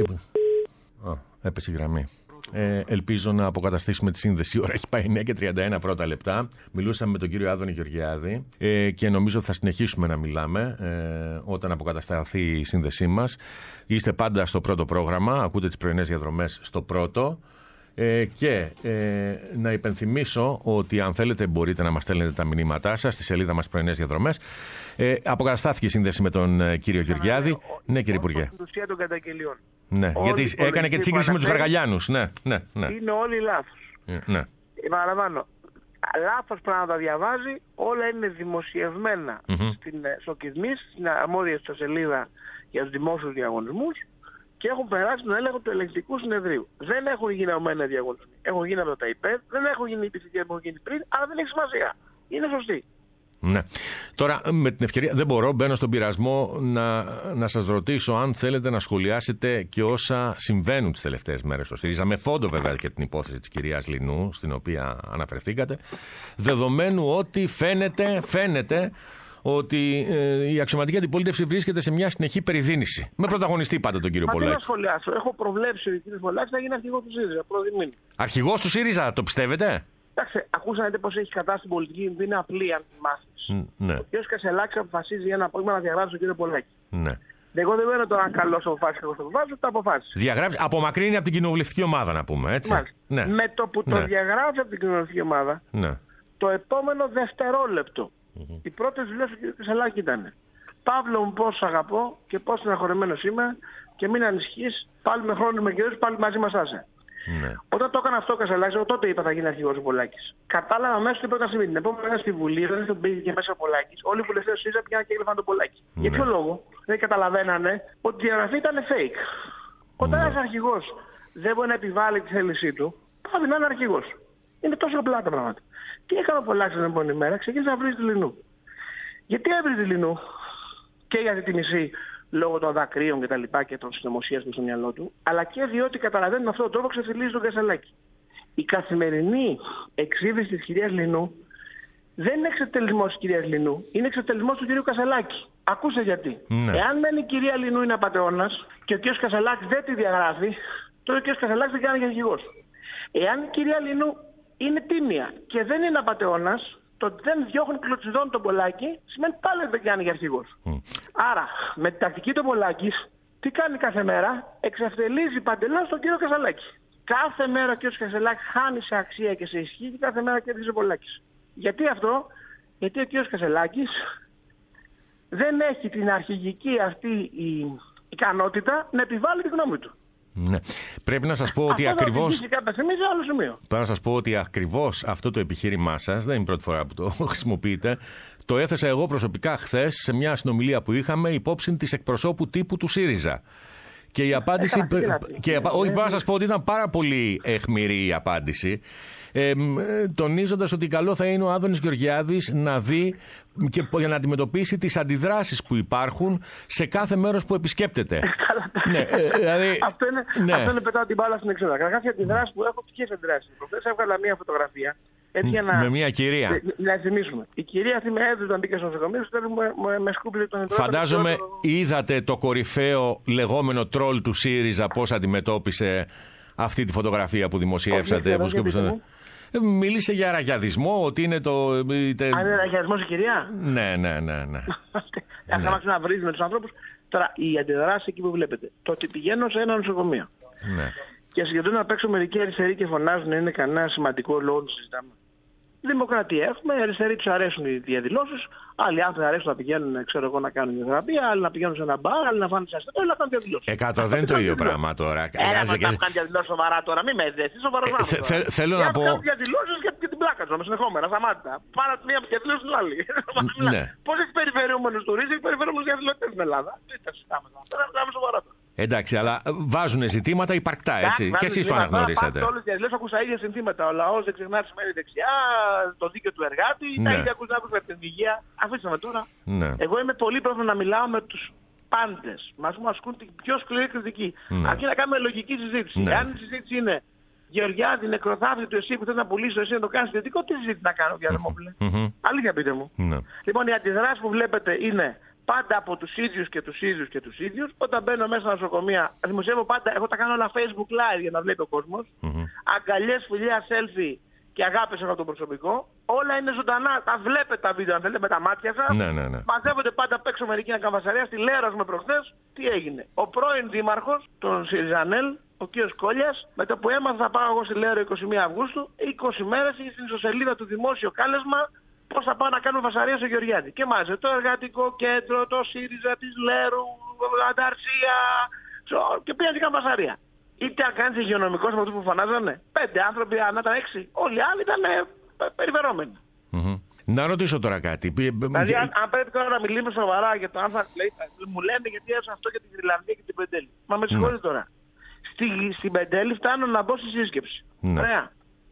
Oh, έπεσε η γραμμή. Ε, ελπίζω να αποκαταστήσουμε τη σύνδεση. Η ώρα έχει πάει εννιά και τριάντα ένα πρώτα λεπτά. Μιλούσαμε με τον κύριο Άδωνη Γεωργιάδη ε, και νομίζω ότι θα συνεχίσουμε να μιλάμε ε, όταν αποκατασταθεί η σύνδεσή μας. Είστε πάντα στο πρώτο πρόγραμμα, ακούτε τις πρωινές διαδρομές στο πρώτο. Ε, και ε, να υπενθυμίσω ότι αν θέλετε μπορείτε να μας στέλνετε τα μηνύματά σας στη σελίδα μας πρωινές διαδρομές. Ε, αποκαταστάθηκε η σύνδεση με τον ε, κύριο Γεωργιάδη. Ναι, κύριε Υπουργέ. Των καταγγελιών. Ναι, όλοι γιατί έκανε και τη σύγκριση με τους Γαργαλιάνους. Ναι, ναι, ναι. Είναι όλοι λάθος. Ναι. Επαναλαμβάνω, λάθος πράγματα διαβάζει, όλα είναι δημοσιευμένα mm-hmm. στην ΣΟΚΙΔΜΗΣ, στην αρμόδια ιστοσελίδα για τους δημόσιους διαγωνισμούς και έχουν περάσει τον έλεγχο του ελεγκτικού συνεδρίου. Δεν έχουν γίνει ομένα διαγωνισμοί. Έχουν γίνει από το ΤΑΙΠΕΔ, δεν έχουν γίνει οι επιθυμίες που έχουν γίνει πριν, αλλά δεν έχει σημασία. Είναι σωστή. Ναι. Τώρα, με την ευκαιρία, δεν μπορώ, μπαίνω στον πειρασμό να, να σας ρωτήσω αν θέλετε να σχολιάσετε και όσα συμβαίνουν τις τελευταίες μέρες στο ΣΥΡΙΖΑ, με φόντο βέβαια και την υπόθεση της κυρίας Λινού, στην οποία αναφερθήκατε, δεδομένου ότι φαίνεται, φαίνεται ότι ε, η αξιωματική αντιπολίτευση βρίσκεται σε μια συνεχή περιδίνηση. Με πρωταγωνιστή πάντα τον κύριο Πολάκη. Δεν να σχολιάσω. Έχω προβλέψει ότι ο κύριος Πολάκης θα γίνει αρχηγός του ΣΥΡΙΖΑ. Αρχηγός του ΣΥΡΙΖΑ, το πιστεύετε? Εντάξει, ακούσατε πώς έχει κατάσταση στην πολιτική, είναι απλή, αν θυμάστε. Ναι. Ο κ. Κασελάκης αποφασίζει για ένα απόγευμα να διαγράψει τον κύριο Πολάκη. Ναι. Εγώ δεν μένω τώρα αν καλώς αποφάσισε, εγώ το αποφάσισε, το αποφάσισε. Διαγράψει, απομακρύνει από την κοινοβουλευτική ομάδα, να πούμε, έτσι. Ναι. Με το που ναι. το διαγράψει από την κοινοβουλευτική ομάδα, ναι. το επόμενο δευτερόλεπτο, mm-hmm. οι πρώτες δουλειές του κ. Κασελάκη ήταν: Παύλο μου, πώς αγαπώ και πώς στεναχωρημένος είμαι και μην ανησυχείς, πάλι με χρόνο με καιρούς, πάλι μαζί μας άσε. Ναι. Όταν το έκανα αυτό ο Κασελάκης, εγώ τότε είπα θα γίνει αρχηγός ο Πολάκης. Κατάλαβα αμέσως τι πρώτα στιγμή. Την επόμενη μέρα στη Βουλή, όταν ήρθε μπήκε και μέσα ο Πολάκης, όλοι οι βουλευτές του ΣΥΡΙΖΑ πήγαν και έγραφαν τον Πολάκη. Ναι. Για ποιο λόγο? Δεν καταλαβαίνανε ότι η διαγραφή ήταν fake. Όταν ναι. ένας αρχηγός δεν μπορεί να επιβάλλει τη θέλησή του, πάει να είναι αρχηγός. Είναι τόσο απλά τα πράγματα. Τι έκανε ο Πολάκης την επόμενη μέρα? Ξεκίνησε να βρει τη Λινού. Γιατί έβρι τη Λινού? Και για τη μισή λόγω των δακρύων και τα λοιπά και των συνωμοσίας του στο μυαλό του, αλλά και διότι καταλαβαίνει με αυτόν τον τρόπο ξεφυλίζει τον Κασελάκη. Η καθημερινή εξείδηση της κυρίας Λινού δεν είναι εξετελισμός της κυρίας Λινού, είναι εξετελισμός του κυρίου Κασελάκη. Ακούστε γιατί. Ναι. Εάν μένει η κυρία Λινού είναι απατεώνας και ο κύριος Κασελάκης δεν τη διαγράφει, τότε ο κύριος Κασελάκης δεν κάνει για αρχηγός. Εάν η κυρία Λινού είναι τίμια και δεν είναι απατεώνας, το ότι δεν διώχνει κλωτσιδών τον Πολάκη σημαίνει πάλι ότι δεν κάνει για αρχηγός. Mm. Άρα, με την τακτική του Πολάκης, τι κάνει κάθε μέρα? Εξευτελίζει παντελώς τον κύριο Κασελάκη. Κάθε μέρα ο κύριος Κασελάκης χάνει σε αξία και σε ισχύ και κάθε μέρα κερδίζει ο Πολάκης. Γιατί αυτό? Γιατί ο κύριος Κασελάκης δεν έχει την αρχηγική αυτή η ικανότητα να επιβάλλει τη γνώμη του. Ναι. Πρέπει να σας πω ότι ακριβώς. Πρέπει να σας πω ότι ακριβώς αυτό το επιχείρημά σας, δεν είναι η πρώτη φορά που το χρησιμοποιείτε, το έθεσα εγώ προσωπικά χθες σε μια συνομιλία που είχαμε υπόψη της εκπροσώπου τύπου του ΣΥΡΙΖΑ. Και η απάντηση. Και, όχι, μπορώ να σας πω ότι ήταν πάρα πολύ αιχμηρή η απάντηση. Ε, τονίζοντας ότι καλό θα είναι ο Άδωνης Γεωργιάδης να δει και για να αντιμετωπίσει τις αντιδράσεις που υπάρχουν σε κάθε μέρος που επισκέπτεται. ναι, ε, δηλαδή, αυτό είναι, ναι. αυτό είναι πετάω την μπάλα στην εξόδα. Καταρχάς οι αντιδράσεις που έχω, ποιες αντιδράσεις? Προχθές έβγαλα μία φωτογραφία. Να... Με μία κυρία. Να θυμίσουμε. Η κυρία αυτή με έδωσε όταν μπήκε στο νοσοκομείο, με, με σκούπιλε τον εντρό. Φαντάζομαι το... είδατε το κορυφαίο λεγόμενο τρόλ του ΣΥΡΙΖΑ πώς αντιμετώπισε αυτή τη φωτογραφία που δημοσιεύσατε. Όχι, που Μίλησε για ραγιαδισμό, ότι είναι το. Είτε... Αν είναι ραγιαδισμό η κυρία. Ναι, ναι, ναι. ναι. Θα άρχισε να βρίζει με τους ανθρώπους. Τώρα, η αντιδράση εκεί που βλέπετε. Το ότι πηγαίνω σε ένα νοσοκομείο. Ναι. Και συγκεντρώνουν απ' έξω μερικοί αριστεροί και φωνάζουν είναι κανένα σημαντικό λόγο να συζητάμε. Δημοκρατία έχουμε, οι αριστεροί τους αρέσουν οι διαδηλώσεις. Άλλοι άνθρωποι αρέσουν να πηγαίνουν, ξέρω εγώ, να κάνουν θεραπεία, άλλοι να πηγαίνουν σε ένα μπαρ, άλλοι να φάνε σε αστυνομία, άλλοι να κάνουν διαδηλώσεις. Εκατό δεν είναι το ίδιο πράγμα τώρα. Ένα να κάνει διαδηλώσεις σοβαρά τώρα, μην με δες, είσαι σοβαρός άνθρωπος. Θέλω να πω. Κάνουν διαδηλώσεις και την πλάκα του, συνεχόμενα, σταμάτητα. Πάρα μία διαδηλώση στην άλλη. Πώς έχει περιφερειούμενους τουρίστες, έχει περιφερειούμενους διαδηλωτές στην Ελλάδα. Τι τα συζητάμε τώρα, να κάνουμε σοβαρά τώρα. Εντάξει, αλλά βάζουν ζητήματα υπαρκτά, έτσι. Και εσείς το αναγνωρίσατε. Όλες τις διαδηλώσεις ακούς τα ίδια συνθήματα. Ο λαός δεν ξεχνά τη σημαίνει δεξιά, το δίκαιο του εργάτη, τα ίδια ακούς να ακούς με την υγεία. Αφήστε με τώρα. Ναι. Εγώ είμαι πολύ πρόθυμο να μιλάω με τους πάντες. Μας μου ασκούν την πιο σκληρή κριτική. Ναι. Αρκεί να κάνουμε λογική συζήτηση. Ναι. Αν η συζήτηση είναι Γεωργιάδη, νεκροθάφτη του εσύ που θέλει να πουλήσει, εσύ να το κάνει ιδιωτικό, τι συζήτηση να κάνω, Διαδημόπουλε. Mm-hmm. Αλήθεια, πείτε μου. Ναι. Λοιπόν, οι αντιδράσεις που βλέπετε είναι πάντα από τους ίδιους και τους ίδιους και τους ίδιους. Όταν μπαίνω μέσα στα νοσοκομεία, δημοσιεύω πάντα, εγώ τα κάνω όλα Facebook Live για να βλέπει ο κόσμος. Mm-hmm. Αγκαλιές, φιλιά, selfie και αγάπες από το προσωπικό. Όλα είναι ζωντανά. Τα βλέπετε τα βίντεο, αν θέλετε, με τα μάτια σας. Ναι, ναι, ναι. Μαζεύονται πάντα απ' έξω μερικοί να κάνουν βασαρία. Στη Λέρος με προχθές, τι έγινε. Ο πρώην δήμαρχος, τον Σιριζανέλ, ο κ. Κόλιας, με το που έμαθα θα πάω εγώ στη Λέρο είκοσι μία Αυγούστου, είκοσι μέρες είχε στην ιστοσελίδα του δημόσιο κάλεσμα πώς θα πάω να κάνουμε βασαρία στο Γεωργιάδη. Και μάζε το εργατικό κέντρο, το ΣΥΡΙΖΑ της Λέρου, Ανταρσία, και πήγαν και κάνουν βασαρία. Είτε αν κάνεις υγειονομικός με αυτούς που φωνάζανε, πέντε άνθρωποι, αν ήταν έξι, όλοι οι άλλοι ήταν περιφερόμενοι. Mm-hmm. Να ρωτήσω τώρα κάτι. Δηλαδή, αν, αν πρέπει τώρα να μιλήσουμε σοβαρά για το αν θα λέει, μου λένε γιατί έδωσα αυτό για την Γρυλανδία και την Πεντέλη. Μα με συγχωρείτε ναι. τώρα. Στη, στην Πεντέλη φτάνω να μπω στη σύσκεψη. Ναι. Ωραία.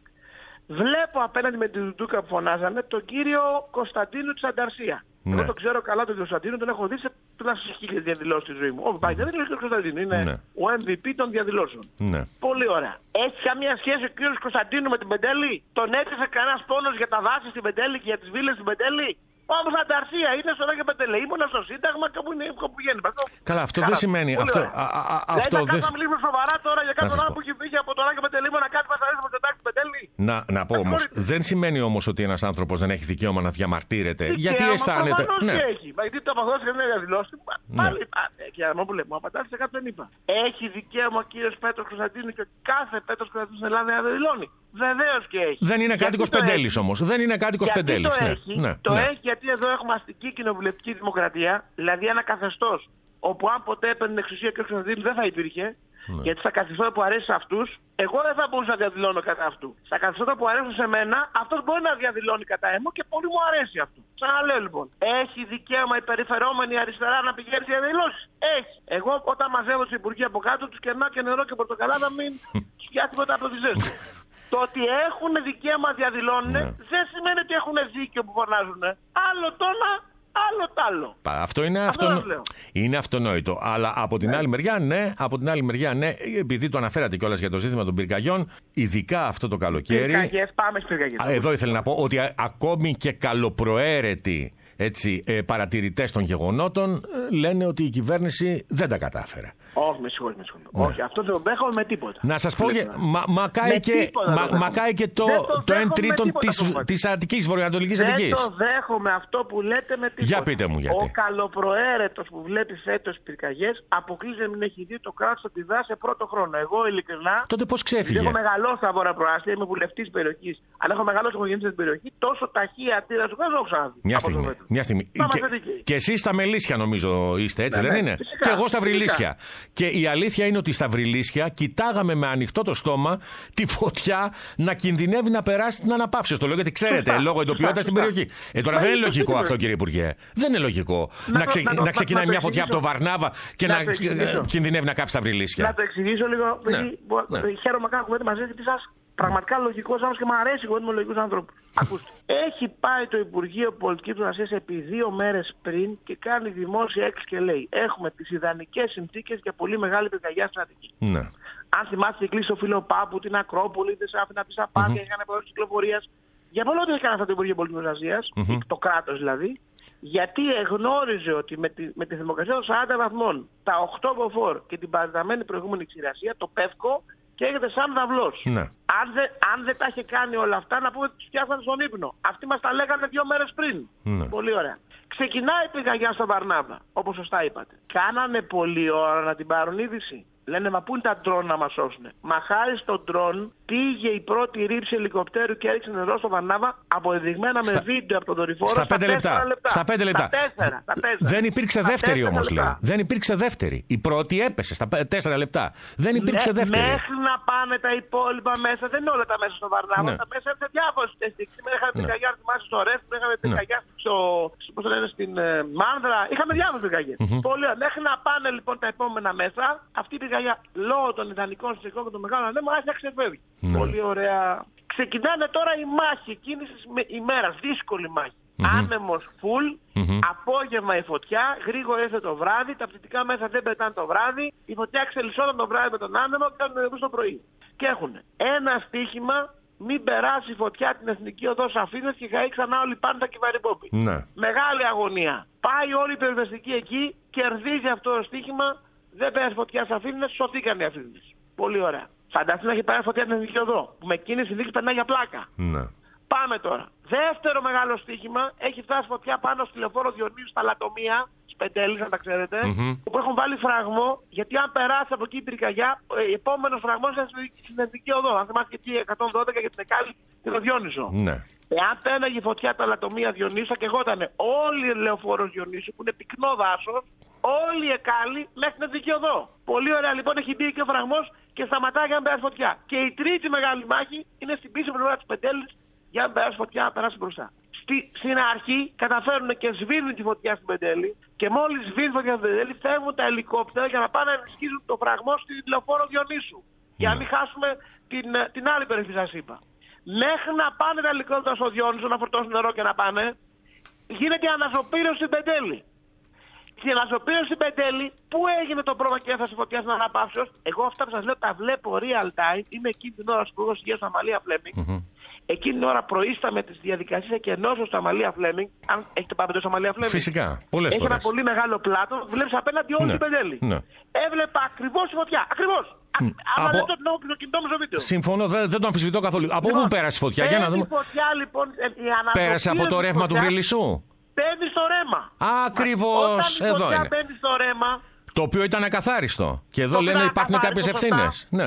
Βλέπω απέναντι με την Δουντούκα που φωνάζανε τον κύριο Κωνσταντίνου της Ανταρσία. Ναι. Εγώ τον ξέρω καλά τον Κωνσταντίνο, τον έχω δει σε τουλάχιστον χίλιες διαδηλώσεις στη ζωή μου. Όχι, πάει, δεν είναι ο κύριος Κωνσταντίνου, είναι ναι. ο εμ βι πι των διαδηλώσεων. Ναι. Πολύ ωραία. Έχει καμία σχέση ο κύριος Κωνσταντίνου με την Πεντέλη? Τον έτρεσε κανένας πόνος για τα δάση στην Πεντέλη και για τις βίλες στην Πεντέλη? Όμως Ανταρσία είναι στο Ράγιο Πεντέλη. Ήμουνα στο Σύνταγμα και όπου, είναι, όπου βγαίνει. Καλά, αυτό δεν σημαίνει. Αυτό, α, α, α, αυτό δεν θα μιλήσουμε σοβαρά τώρα για κάποιον άλλο που έχει φύγει από το Ράγιο Πεντέλη. Ήμουνα κάτι βασαρίζει με τον τάξη Πεντέλη. Να, να πω όμως, δεν σημαίνει όμως ότι ένας άνθρωπος δεν έχει δικαίωμα να διαμαρτύρεται. Δικαίωμα, γιατί αισθάνεται. Ναι. Έχει. Μα γιατί το απαγόρευσε και δεν διαδηλώσει. Πάλι και μου που λέμε, απαντάτε σε κάτι δεν είπα. Έχει δικαίωμα ο κύριος Πέτρος Κωνσταντίνου και κάθε Πέτρος Κωνσταντίνου στην Ελλάδα να διαδηλώνει. Βεβαίως και έχει. Δεν είναι κάτοικος Πεντέλης όμως. Δεν είναι κάτοικος Πεντέλης. Το έχει, ναι, το ναι. έχει γιατί εδώ έχουμε αστική κοινοβουλευτική δημοκρατία, δηλαδή ένα καθεστώς όπου αν ποτέ έπαιρνε εξουσία και ο Κωνσταντίνου δεν θα υπήρχε. Ναι. Γιατί στα καθεστώτα που αρέσει σε αυτούς, εγώ δεν θα μπορούσα να διαδηλώνω κατά αυτού. Στα καθεστώτα που αρέσουν σε μένα, αυτός μπορεί να διαδηλώνει κατά έμω και πολύ μου αρέσει αυτό. Ξαναλέω λοιπόν, έχει δικαίωμα η περιφερόμενη αριστερά να πηγαίνει σε διαδηλώσεις? Έχει. Εγώ όταν μαζεύω στην Υπουργεία από κάτω, τους κερνάω και νερό και πορτοκαλά να μην τους πιάσει τίποτα από τη ζέστη. Το ότι έχουν δικαίωμα διαδηλώνουν ναι. δεν σημαίνει ότι έχουν δίκιο που φωνάζουν. Άλλο τόνα, άλλο τ' άλλο. Αυτό είναι, αυτό αυτονο... είναι αυτονόητο. Αλλά από την ναι. άλλη μεριά, ναι, από την άλλη μεριά, ναι, επειδή το αναφέρατε κιόλας για το ζήτημα των πυρκαγιών, ειδικά αυτό το καλοκαίρι. Πυρκαγιές, πάμε στις πυρκαγιές. Εδώ ήθελα να πω ότι ακόμη και καλοπροαίρετοι έτσι, ε, παρατηρητές των γεγονότων ε, λένε ότι η κυβέρνηση δεν τα κατάφερε. Όχι, με συγχωρείτε, με συγχωρείτε. Ναι. Όχι, αυτό δεν το δέχομαι με τίποτα. Να σας πω, μα, μακάει, και, μα, μακάει και το, το, το εν τρίτον της, της Αττικής, Βορειοανατολικής Αττικής. Δεν το δέχομαι αυτό που λέτε με τίποτα. Για πείτε μου γιατί. Ο καλοπροαίρετος που βλέπει φέτος πυρκαγιές αποκλείζεται να μην έχει δει το κράτος ότι δρά σε πρώτο χρόνο. Εγώ ειλικρινά. Τότε πώς ξέφυγε? Έχω μεγαλώσει στα Βόρεια Προάστια, είμαι βουλευτής της περιοχής. Αλλά έχω μεγαλώσει εγώ γεννήσει στην περιοχή. Τόσο ταχεία αντίδραση του δεν έχω ξαναδεί. Μια στιγμή. Μια στιγμή. Και, και εσείς στα Μελίσια νομίζω είστε, έτσι ναι, δεν ναι, είναι? Φυσικά, και εγώ στα Βρυλίσια. Και η αλήθεια είναι ότι στα Βρυλίσια κοιτάγαμε με ανοιχτό το στόμα τη φωτιά να κινδυνεύει να περάσει την αναπαύση. Το λέω γιατί ξέρετε, σωστά, λόγω εντοπιότητας στην περιοχή. Ε, τώρα δεν είναι λογικό αυτό, κύριε Υπουργέ. Δεν είναι λογικό να, να, ξε, να, να, να ξεκινάει να μια φωτιά από το Βαρνάβα και να, να κινδυνεύει να κάψει τα Βρυλίσια. Να το εξηγήσω λίγο. Ναι, ναι. Χαίρομαι να κάνω κουβέντα μαζί γιατί σας πραγματικά λογικός άνθρωπος και μου αρέσει εγώ με λογικούς ανθρώπους. Ακούστε. Έχει πάει το Υπουργείο Πολιτικής Προστασίας επί δύο μέρες πριν και κάνει δημόσια έκκληση και λέει: έχουμε τις ιδανικές συνθήκες για πολύ μεγάλη πυρκαγιά στην Αττική. Ναι. Αν θυμάστε, κλείσει το φίλο Πάπου, την Ακρόπολη, δεν σε άφηνα πει απάντια, mm-hmm. είχαν επαγγελματική κυκλοφορία. Για πολλό δεν έκανε αυτό το Υπουργείο Πολιτικής Προστασίας, mm-hmm. το κράτος δηλαδή, γιατί εγνώριζε ότι με τη, με τη θερμοκρασία των σαράντα βαθμών, τα οκτώ μποφόρ και την παραταμένη προηγούμενη ξηρασία, το ΠΕΒΚΟ και έχετε σαν δαυλός. Ναι. Αν, δε, αν δεν τα είχε κάνει όλα αυτά, να πούμε ότι τους φτιάχνανε στον ύπνο. Αυτοί μας τα λέγανε δύο μέρες πριν. Ναι. Πολύ ωραία. Ξεκινάει η πυρκαγιά στον Βαρνάβα, όπως σωστά είπατε. Κάνανε πολλή ώρα να την πάρουν είδηση. Λένε, μα πού είναι τα ντρόν να μας σώσουν. Μα χάρη στον ντρόν πήγε η πρώτη ρήψη ελικοπτέρου και έριξε νερό στο Βαρνάβα, αποδεδειγμένα με Στα... βίντεο από τον δορυφόρο. Στα πέντε λεπτά. λεπτά. Στα πέντε λεπτά. Στα τέσσερα, στα τέσσερα. Δεν υπήρξε στα δεύτερη όμως, λέει. λεπτά. Δεν υπήρξε δεύτερη. Η πρώτη έπεσε στα τέσσερα λεπτά. Δεν υπήρξε Ναι, δεύτερη. Μέχρι να πάνε τα υπόλοιπα μέσα, δεν είναι όλα τα μέσα στο Βαρνάβα. Ναι. Τα μέσα είναι σε διάφορες θέσεις. Σήμερα είχαμε πυρκαγιά, θυμάσαι, στο Ρεφ, είχαμε πυρκαγιά στο, πώς το λένε, στην ε, Μάνδρα. Είχαμε διάφορες πυρκαγιές. Mm-hmm. Πολύ ωραία. Μέχρι να πάνε λοιπόν τα επόμενα μέσα, αυτή η πυρκαγιά λόγω των ιδανικών συνθηκών και των μεγάλων ανέμων άρχισε να ξεφεύγει. Mm-hmm. Πολύ ωραία. Ξεκινάνε τώρα η μάχη εκείνη τη ημέρα, δύσκολη μάχη. Mm-hmm. Άνεμος φουλ, mm-hmm. απόγευμα η φωτιά, γρήγορα ήρθε το βράδυ, τα πτυτικά μέσα δεν πετάνε το βράδυ, η φωτιά εξελισσόταν το βράδυ με τον άνεμο και κάνουν νερού το πρωί. Και έχουν ένα στοίχημα, μην περάσει η φωτιά την εθνική οδό Σαφίνες και καεί ξανά όλη η Πάντα και η Βαρυπόπη. Ναι. Μεγάλη αγωνία. Πάει όλη η πυροσβεστική εκεί, κερδίζει αυτό το στοίχημα, δεν πέρασε φωτιά Σαφίνες, σωθήκαν οι Αφίνες. Πολύ ωραία. Φανταστείτε να έχει πάρει φωτιά την εθνική οδό, που με εκείνη τη συνθήκη περνάει για πλάκα. Ναι. Πάμε τώρα. Δεύτερο μεγάλο στοίχημα, έχει φτάσει φωτιά πάνω στη λεωφόρο Διονύσου στα Λατομεία, Σπεντέλης, αν τα ξέρετε, mm-hmm. που έχουν βάλει φραγμό, γιατί αν περάσει από εκεί η πυρκαγιά, ο επόμενος φραγμός είναι στην εθνική οδό. Αν θυμάστε και εκεί εκατόν δώδεκα για την Εκάλη και τον Διόνυσο. Ναι. Εάν πέναγε η φωτιά τα Λατομεία Διονύσου, θα καιγότανε όλη η λεωφόρος Διονύσου, που είναι πυκνό δάσος, όλη η Εκάλη μέχρι την εθνική οδό. Πολύ ωραία λοιπόν, έχει μπει και ο φραγμός και σταματάει για να περάσει φωτιά. Και η τρίτη μεγάλη μάχη είναι στην πίσω πλευρά της Πεντέλης για να περάσει φωτιά, να περάσει μπροστά. Στη, στην αρχή καταφέρουν και σβήνουν τη φωτιά στην Πεντέλη και μόλις σβήνουν φωτιά στην Πεντέλη φεύγουν τα ελικόπτερα για να πάνε να ενισχύσουν το φραγμό στην τηλεφόρο Διονύσου. Mm. Για να μην χάσουμε την, την άλλη περιοχή σας είπα. Μέχρι να πάνε τα ελικόπτερα στο Διόνυσο να φορτώσουν νερό και να πάνε, γίνεται η αναζωπήρωση στην Πεντέλη. Στην αναζωπήρωση στην Πεντέλη, πού έγινε το πρόβλημα και έφτασε φωτιά στην αναπαύσεως. Εγώ αυτά που σας λέω τα βλέπω real time. Είμαι εκείνη την ώρα Υπουργός Υγείας Αμαλία Φλέμινγκ. Mm-hmm. Εκείνη την ώρα προείσταμε τις διαδικασίες εκενώσεως του Αμαλία Φλέμινγκ. Αν έχετε πάει στο Αμαλία Φλέμινγκ. Φυσικά. Πολλές Έχει φορές. ένα πολύ μεγάλο πλάτο. Βλέπεις απέναντι όλη ναι. την Πεντέλη. Ναι. Έβλεπα ακριβώς τη φωτιά. Ακριβώς. Mm. Αναλέτω Από... το κινητό μου στο βίντεο. Συμφωνώ, δεν, δεν το αμφισβητώ καθόλου. Από λοιπόν, πού πέρασε η φωτιά, για να δούμε. Φωτιά, λοιπόν, πέρασε από το ρεύμα του Βρυλισσού. Μπαίνει στο ρέμα. Ακριβώς. Εδώ είναι. Μπαίνει στο ρέμα. Το οποίο ήταν ακαθάριστο. Και εδώ λένε υπάρχουν κάποιες ευθύνες. Ναι.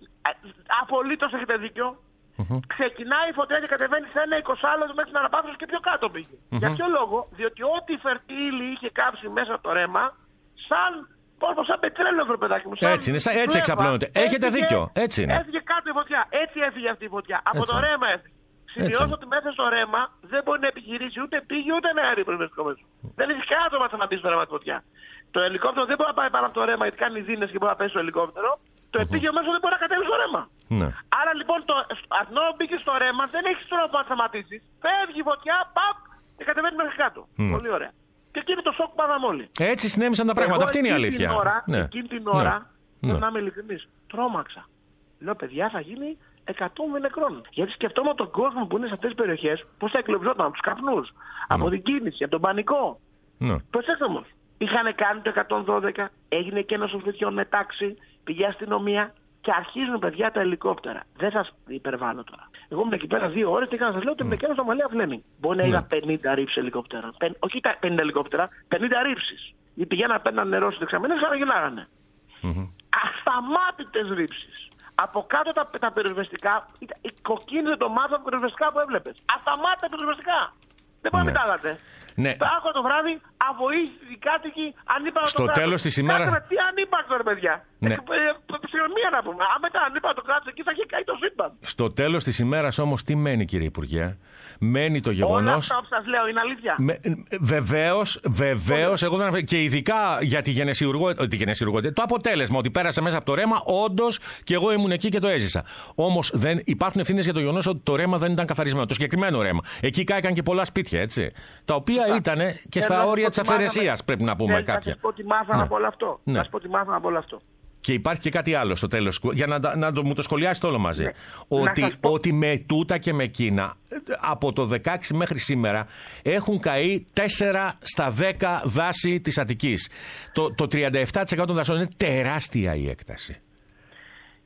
Απολύτως έχετε δίκιο. Mm-hmm. Ξεκινάει η φωτιά και κατεβαίνει σε ένα εικοσάλεπτο μέχρι την αναπαύσεως και πιο κάτω πήγε. Mm-hmm. Για ποιο λόγο? Διότι ό,τι φερτίλη είχε κάψει μέσα από το ρέμα, σαν. Πώς σαν πετρέλαιο, βρε παιδάκι μου. Έτσι είναι, έτσι εξαπλώνεται. Έχετε δίκιο. Έτσι είναι. Έφυγε κάτω η φωτιά. Έτσι έφυγε αυτή η φωτιά. Από το ρέμα έφυγε. Σημειώσω ότι μέσα στο ρέμα δεν μπορεί να επιχειρήσει ούτε πήγε ούτε νεαρή προσβεστικό μέσο. Δεν έχει κανένα τρόπο να μπει στο ρέμα τη φωτιά. Το ελικόπτερο δεν μπορεί να πάει πάνω από το ρέμα γιατί κάνει δίνες και μπορεί να πέσει στο ελικόπτερο. Το mm-hmm. επίγειο μέσο δεν μπορεί να κατέβει στο ρέμα. Ναι. Άρα λοιπόν το ενώ μπήκε στο ρέμα δεν έχει τρόπο να σταματήσει. Φεύγει η φωτιά, παπ και κατεβαίνει μέχρι κάτω. Mm. Πολύ ωραία. Και εκεί είναι το σοκ που πάθαμε όλοι. Έτσι συνέβησαν τα πράγματα. Αυτή είναι η αλήθεια. Την ώρα, ναι. Εκείνη την ώρα, ναι. να είμαι ειλικρινής, τρόμαξα. Λέω παιδιά θα γίνει εκατό νεκρών. Γιατί σκεφτόμουν τον κόσμο που είναι σε αυτές τις περιοχές, πώς θα εκλειψόταν από τους καπνούς, mm. από την κίνηση, από τον πανικό. Mm. Προσέξτε όμως. Είχαν κάνει το εκατόν δώδεκα, έγινε και ένας οφθητιών με τάξη, πήγε αστυνομία και αρχίζουν παιδιά τα ελικόπτερα. Δεν σας υπερβάλλω τώρα. Εγώ ήμουν εκεί πέρα δύο ώρες και είχα να σας λέω ότι ήμουν και ένας στο Αμαλία Φλέμινγκ. Μπορεί να είδα πενήντα ρήψεις ελικόπτερα. Πεν, όχι τα πενήντα ελικόπτερα, πενήντα ρήψεις. Ή πηγαίναν παίρναν νερό στις δεξαμενές και ξαναγυρνάγανε. Mm-hmm. Ασταμάτητες ρήψεις. Από κάτω τα, τα πυροσβεστικά, κοκκίνησε το μάθημα από πυροσβεστικά που έβλεπες. Ασταμάτητα πυροσβεστικά. Δεν μπορεί να πετάγατε. Ναι. Το άκουγα το βράδυ, αβοήθητοι κάτοικοι, ανύπαρκτο στο κράτος. Τέλος της ημέρας. Κάτω, τι ανύπαρκτο ρε παιδιά. Ναι. Ψυχραιμία να πούμε. Αν μετά ανύπαρκτο κράτος εκεί θα έχει καεί το σύμπαν. Στο τέλος της ημέρας όμως τι μένει κύριε Υπουργέ? Μένει το γεγονός. Όλα αυτά που σας λέω είναι αλήθεια. Με... Βεβαίως, βεβαίως. Εγώ δεν... Και ειδικά για τη γενεσιουργό... τη γενεσιουργό... το αποτέλεσμα ότι πέρασε μέσα από το ρέμα, όντως και εγώ ήμουν εκεί και το έζησα. Όμως δεν... υπάρχουν ευθύνες για το γεγονός ότι το ρέμα δεν ήταν καθαρισμένο. Το συγκεκριμένο ρέμα. Εκεί κάηκαν και πολλά σπίτια, έτσι. Τα οποία ήταν και στα όρια της αυθαιρεσίας, πρέπει να πούμε κάποια. Θα σας πω ότι μάθαμε από όλο αυτό. Θα σας πω ότι μάθαμε από όλο αυτό. Και υπάρχει και κάτι άλλο στο τέλος, για να, να το, μου το σχολιάσετε όλο μαζί. Ναι. Ότι, ότι με τούτα και με εκείνα, από το δεκαέξι μέχρι σήμερα, έχουν καεί τέσσερα στα δέκα δάση της Αττικής. Το, το τριάντα επτά τοις εκατό των δασών είναι τεράστια η έκταση.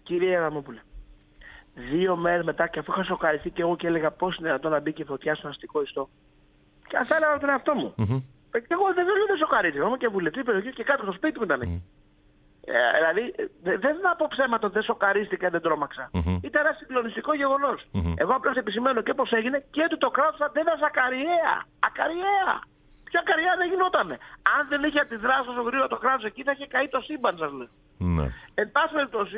Κύριε Αδαμόπουλε, δύο μέρες μετά και αφού είχα σοκαριστεί και εγώ και έλεγα πώς είναι δυνατόν να μπει και φωτιά στον αστικό ιστό, και αυτά έλεγα τον εαυτό μου. Mm-hmm. Και εγώ δεν, δεν σοκαρίστηκα. Είμαι και βουλευτή περιοχή και κάτω στο σπίτι μου ήταν. Mm. Ε, δηλαδή δεν δε θα πω ψέματα ότι δεν σοκαρίστηκα, δεν τρόμαξα. Mm-hmm. Ήταν ένα συγκλονιστικό γεγονός. Mm-hmm. Εγώ απλώς επισημαίνω και πώς έγινε και ότι το κράτος αντέδρασε ακαριέα. Ακαριέα. Ποια ακαριέα δεν γινότανε. Αν δεν είχε αντιδράσει τόσο γρήγορα το κράτος εκεί, θα είχε καεί το σύμπαν, σας λέω. Mm-hmm. Εν πάση περιπτώσει,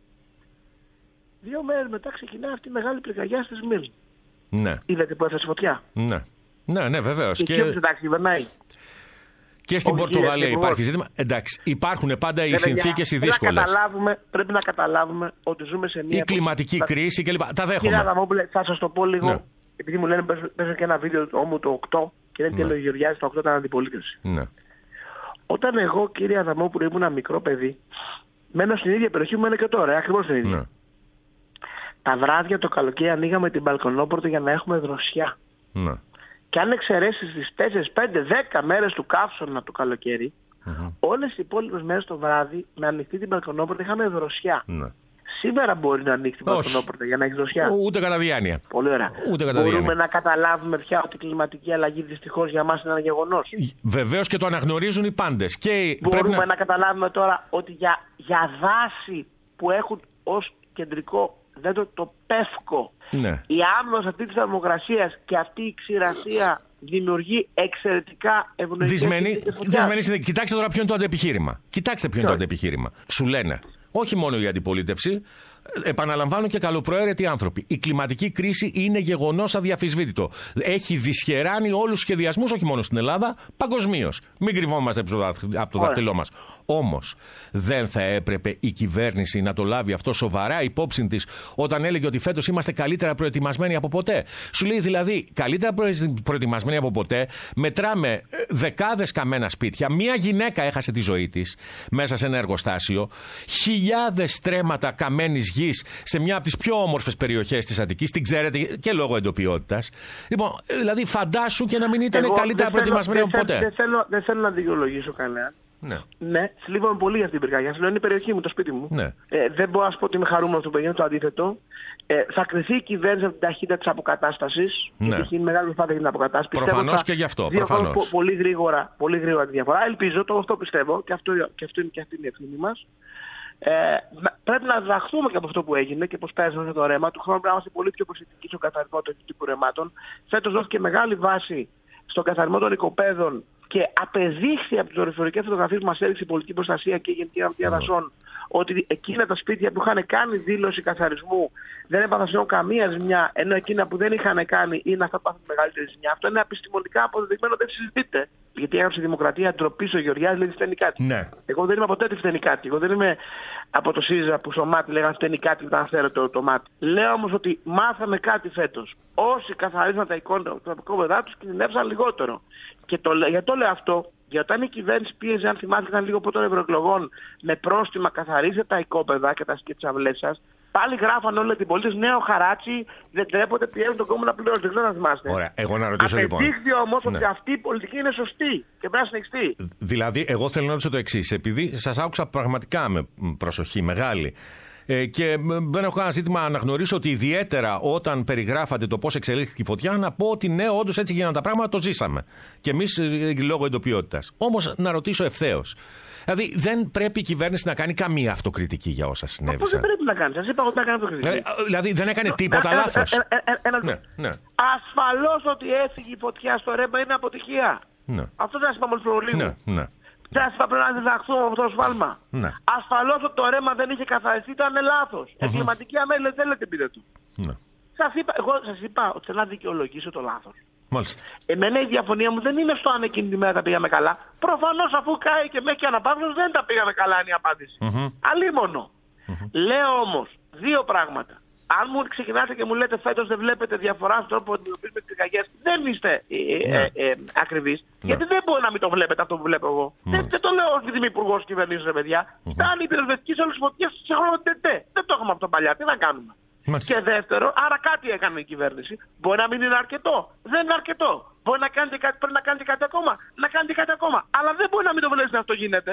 δύο μέρες μετά ξεκινάει αυτή η μεγάλη πυρκαγιά στη Σμύρνη. Ναι. Είδατε που έφτασε φωτιά. Ναι. Ναι, ναι, βεβαίως. Και, και... εντάξει, κυβερνάει. Και στην Όχι, Πορτογαλία κύριε, υπάρχει ζήτημα. Εντάξει, υπάρχουν πάντα οι συνθήκες οι δύσκολες. Πρέπει να καταλάβουμε ότι ζούμε σε μια. Η κλιματική θα... κρίση κλπ. Τα δέχομαι. Κύριε Αδαμόπουλε, θα σας το πω λίγο. Ναι. Επειδή μου λένε παίζω και ένα βίντεο όμου το οκτώ και δεν τέλο ο Γεωργιάδης το οκτώ ήταν αντιπολίτευση. Ναι. Όταν εγώ, κύριε Αδαμόπουλε, ήμουν ένα μικρό παιδί, μένω στην ίδια περιοχή που μένω και τώρα, ακριβώς την ίδια. Ναι. Τα βράδια το καλοκαίρι ανοίγαμε την μπαλκονόπορτα για να έχουμε δροσιά. Ναι. Και αν εξαιρέσεις τις τέσσερις, πέντε, δέκα μέρες του καύσωνα το καλοκαίρι, mm-hmm. όλες οι υπόλοιπες μέρες το βράδυ με ανοιχτή την μπαλκονόπορτα είχαμε δροσιά. Ναι. Σήμερα μπορεί να ανοίξει την μπαλκονόπορτα για να έχει δροσιά. Ούτε κατά διάνοια. Πολύ ωραία. Ούτε κατά Μπορούμε διάνοια. να καταλάβουμε πια ότι η κλιματική αλλαγή δυστυχώς για μας είναι ένα γεγονός. Βεβαίως και το αναγνωρίζουν οι πάντες. Και μπορούμε να... να καταλάβουμε τώρα ότι για, για δάση που έχουν ως κεντρικό δέντρο το πεύκο. Ναι. Η άμμος αυτή της θερμοκρασίας και αυτή η ξηρασία δημιουργεί εξαιρετικά ευνοϊκές συνθήκες. Κοιτάξτε τώρα ποιο είναι το αντεπιχείρημα. Κοιτάξτε ποιο είναι το αντεπιχείρημα. Σου λένε, όχι μόνο η αντιπολίτευση, επαναλαμβάνω και καλοπροαίρετοι άνθρωποι. Η κλιματική κρίση είναι γεγονός αδιαφυσβήτητο. Έχει δυσχεράνει όλους τους σχεδιασμούς, όχι μόνο στην Ελλάδα, παγκοσμίως. Μην κρυβόμαστε από το δάχτυλό μας. Όμως, δεν θα έπρεπε η κυβέρνηση να το λάβει αυτό σοβαρά υπόψη της όταν έλεγε ότι φέτος είμαστε καλύτερα προετοιμασμένοι από ποτέ? Σου λέει δηλαδή, καλύτερα προετοιμασμένοι από ποτέ, μετράμε δεκάδες καμένα σπίτια. Μία γυναίκα έχασε τη ζωή της μέσα σε ένα εργοστάσιο. Χιλιάδες στρέμματα καμένης γης σε μια από τις πιο όμορφες περιοχές της Αττικής. Την ξέρετε και λόγω εντοπιότητας. Λοιπόν, δηλαδή φαντάσου και να μην ήταν Εγώ καλύτερα προετοιμασμένοι από ποτέ. Δεν θέλω, δεν θέλω να δικαιολογήσω κανένα. Ναι. Ναι, θλίβομαι πολύ για αυτή την πυρκαγιά. Σου λέω είναι η περιοχή μου, το σπίτι μου. Ναι. Ε, δεν μπορώ να σου πω ότι είμαι χαρούμενο αυτό που έγινε, το αντίθετο. Ε, θα κριθεί η κυβέρνηση από την ταχύτητα της αποκατάστασης. Ναι. Και έχει μεγάλη προσπάθεια για την αποκατάσταση. Προφανώς και γι' αυτό. Προφανώς. Πο, πολύ, γρήγορα, πολύ γρήγορα τη διαφορά. Ελπίζω, το αυτό πιστεύω και αυτό, και αυτό είναι και αυτή είναι η ευθύνη μας. Ε, πρέπει να διδαχθούμε και από αυτό που έγινε και πώς πέρασε το ρέμα. Του χρόνου πρέπει να είμαστε πολύ πιο προσεκτικοί στον καθαρισμό των τύπου ρεμάτων. Φέτος δόθηκε μεγάλη βάση στον καθαρισμό των οικοπαίδων και απεδείχθη από τις δορυφορικές φωτογραφίες που μας έδειξε η πολιτική προστασία και η Γενική Γραμματεία Δασών ότι εκείνα τα σπίτια που είχαν κάνει δήλωση καθαρισμού δεν έπαθαν σχεδόν καμία ζημιά, ενώ εκείνα που δεν είχαν κάνει είναι αυτά που πάθουν μεγαλύτερη ζημιά. Αυτό είναι επιστημονικά αποδεδειγμένο, δεν συζητείται. Γιατί έγραψε η Δημοκρατία ντροπή ο Γεωργιάδης, λέει φταίνει κάτι. Ναι. Εγώ δεν είμαι ποτέ ότι φταίνει κάτι. Εγώ δεν είμαι από το ΣΥΡΙΖΑ που στο μάτι λέγανε φταίνει κάτι όταν αυθαίρετο το, το μάτι. Λέω όμως ότι μάθαμε κάτι φέτος. Όσοι καθαρίζαν τα οικόπεδά τους κινδυνεύσαν λιγότερο. Και το, γιατί το λέω αυτό? Γιατί όταν η κυβέρνηση πίεζε, αν θυμάστε, ήταν λίγο από των ευρωεκλογών με πρόστιμα, καθαρίζετε τα οικόπεδα και τα σκετσαυλές σας. Πάλι γράφαν όλοι την πολίτες νέο χαράτσι, δεν τρέπονται, πιέζουν τον κόμμα να πληρώσει. Δεν ξέρω να θυμάστε. Ωραία, εγώ να ρωτήσω λοιπόν. Απεδείχθη όμως ναι. ότι αυτή η πολιτική είναι σωστή και πρέπει να συνεχιστεί. Δηλαδή, εγώ θέλω να ρωτήσω το εξής. Επειδή σας άκουσα πραγματικά με προσοχή μεγάλη. Ε, και δεν έχω κανένα ζήτημα να αναγνωρίσω ότι ιδιαίτερα όταν περιγράφατε το πώς εξελίχθηκε η φωτιά, να πω ότι ναι, όντως έτσι γίνανε τα πράγματα, το ζήσαμε. Και εμείς ε, λόγω εντοπιότητας. Όμως να ρωτήσω ευθέως. Δηλαδή δεν πρέπει η κυβέρνηση να κάνει καμία αυτοκριτική για όσα συνέβησαν. Πώς δεν πρέπει να κάνει? Σας είπα ότι να κάνει αυτοκριτική. Δηλαδή, δηλαδή δεν έκανε τίποτα λάθος. Ναι, ναι. Ασφαλώς ότι έφυγε η φωτιά στο ρέμα είναι αποτυχία. Ναι. Αυτό δεν σας είπα μόλις προλίγου. Ναι, ναι. Δεν σας είπα πρέπει να διδαχθούμε από αυτό το σφάλμα. Ναι. Ασφαλώς ότι το ρέμα δεν είχε καθαριστεί, ήταν λάθος. Mm-hmm. Εγκληματική αμέλεια δεν λέτε πείτε του. Ναι. Σας είπα, εγώ σας είπα ότι θέλω να δικαιολογήσω το λάθος. Μάλιστα. Εμένα η διαφωνία μου δεν είναι στο αν εκείνη τη μέρα τα πήγαμε καλά. Προφανώς αφού κάει και μέχρι και αναπαύσεως δεν τα πήγαμε καλά είναι η απάντηση. Mm-hmm. Αλίμονο. Mm-hmm. Λέω όμως δύο πράγματα. Αν μου ξεκινάτε και μου λέτε φέτος δεν βλέπετε διαφορά στον τρόπο που αντιμετωπίζουμε τις πυρκαγιές, δεν είστε ε, ε, ε, ε, ακριβείς. Ναι. Γιατί δεν μπορεί να μην το βλέπετε αυτό που βλέπω εγώ. Mm. Δεν, δεν το λέω ως επειδή είμαι υπουργός κυβερνήσεως, ρε παιδιά. Mm-hmm. Φτάνει η πυροσβεστική σε όλες τις φωτιές σε χρόνο τετέ. Δεν το έχουμε αυτό παλιά. Τι να κάνουμε. Mm-hmm. Και δεύτερο, άρα κάτι έκανε η κυβέρνηση. Μπορεί να μην είναι αρκετό. Δεν είναι αρκετό. Μπορεί να κάνετε κάτι, πρέπει να κάνετε κάτι ακόμα. Να κάνετε κάτι ακόμα. Αλλά δεν μπορεί να μην το βλέπετε αυτό γίνεται.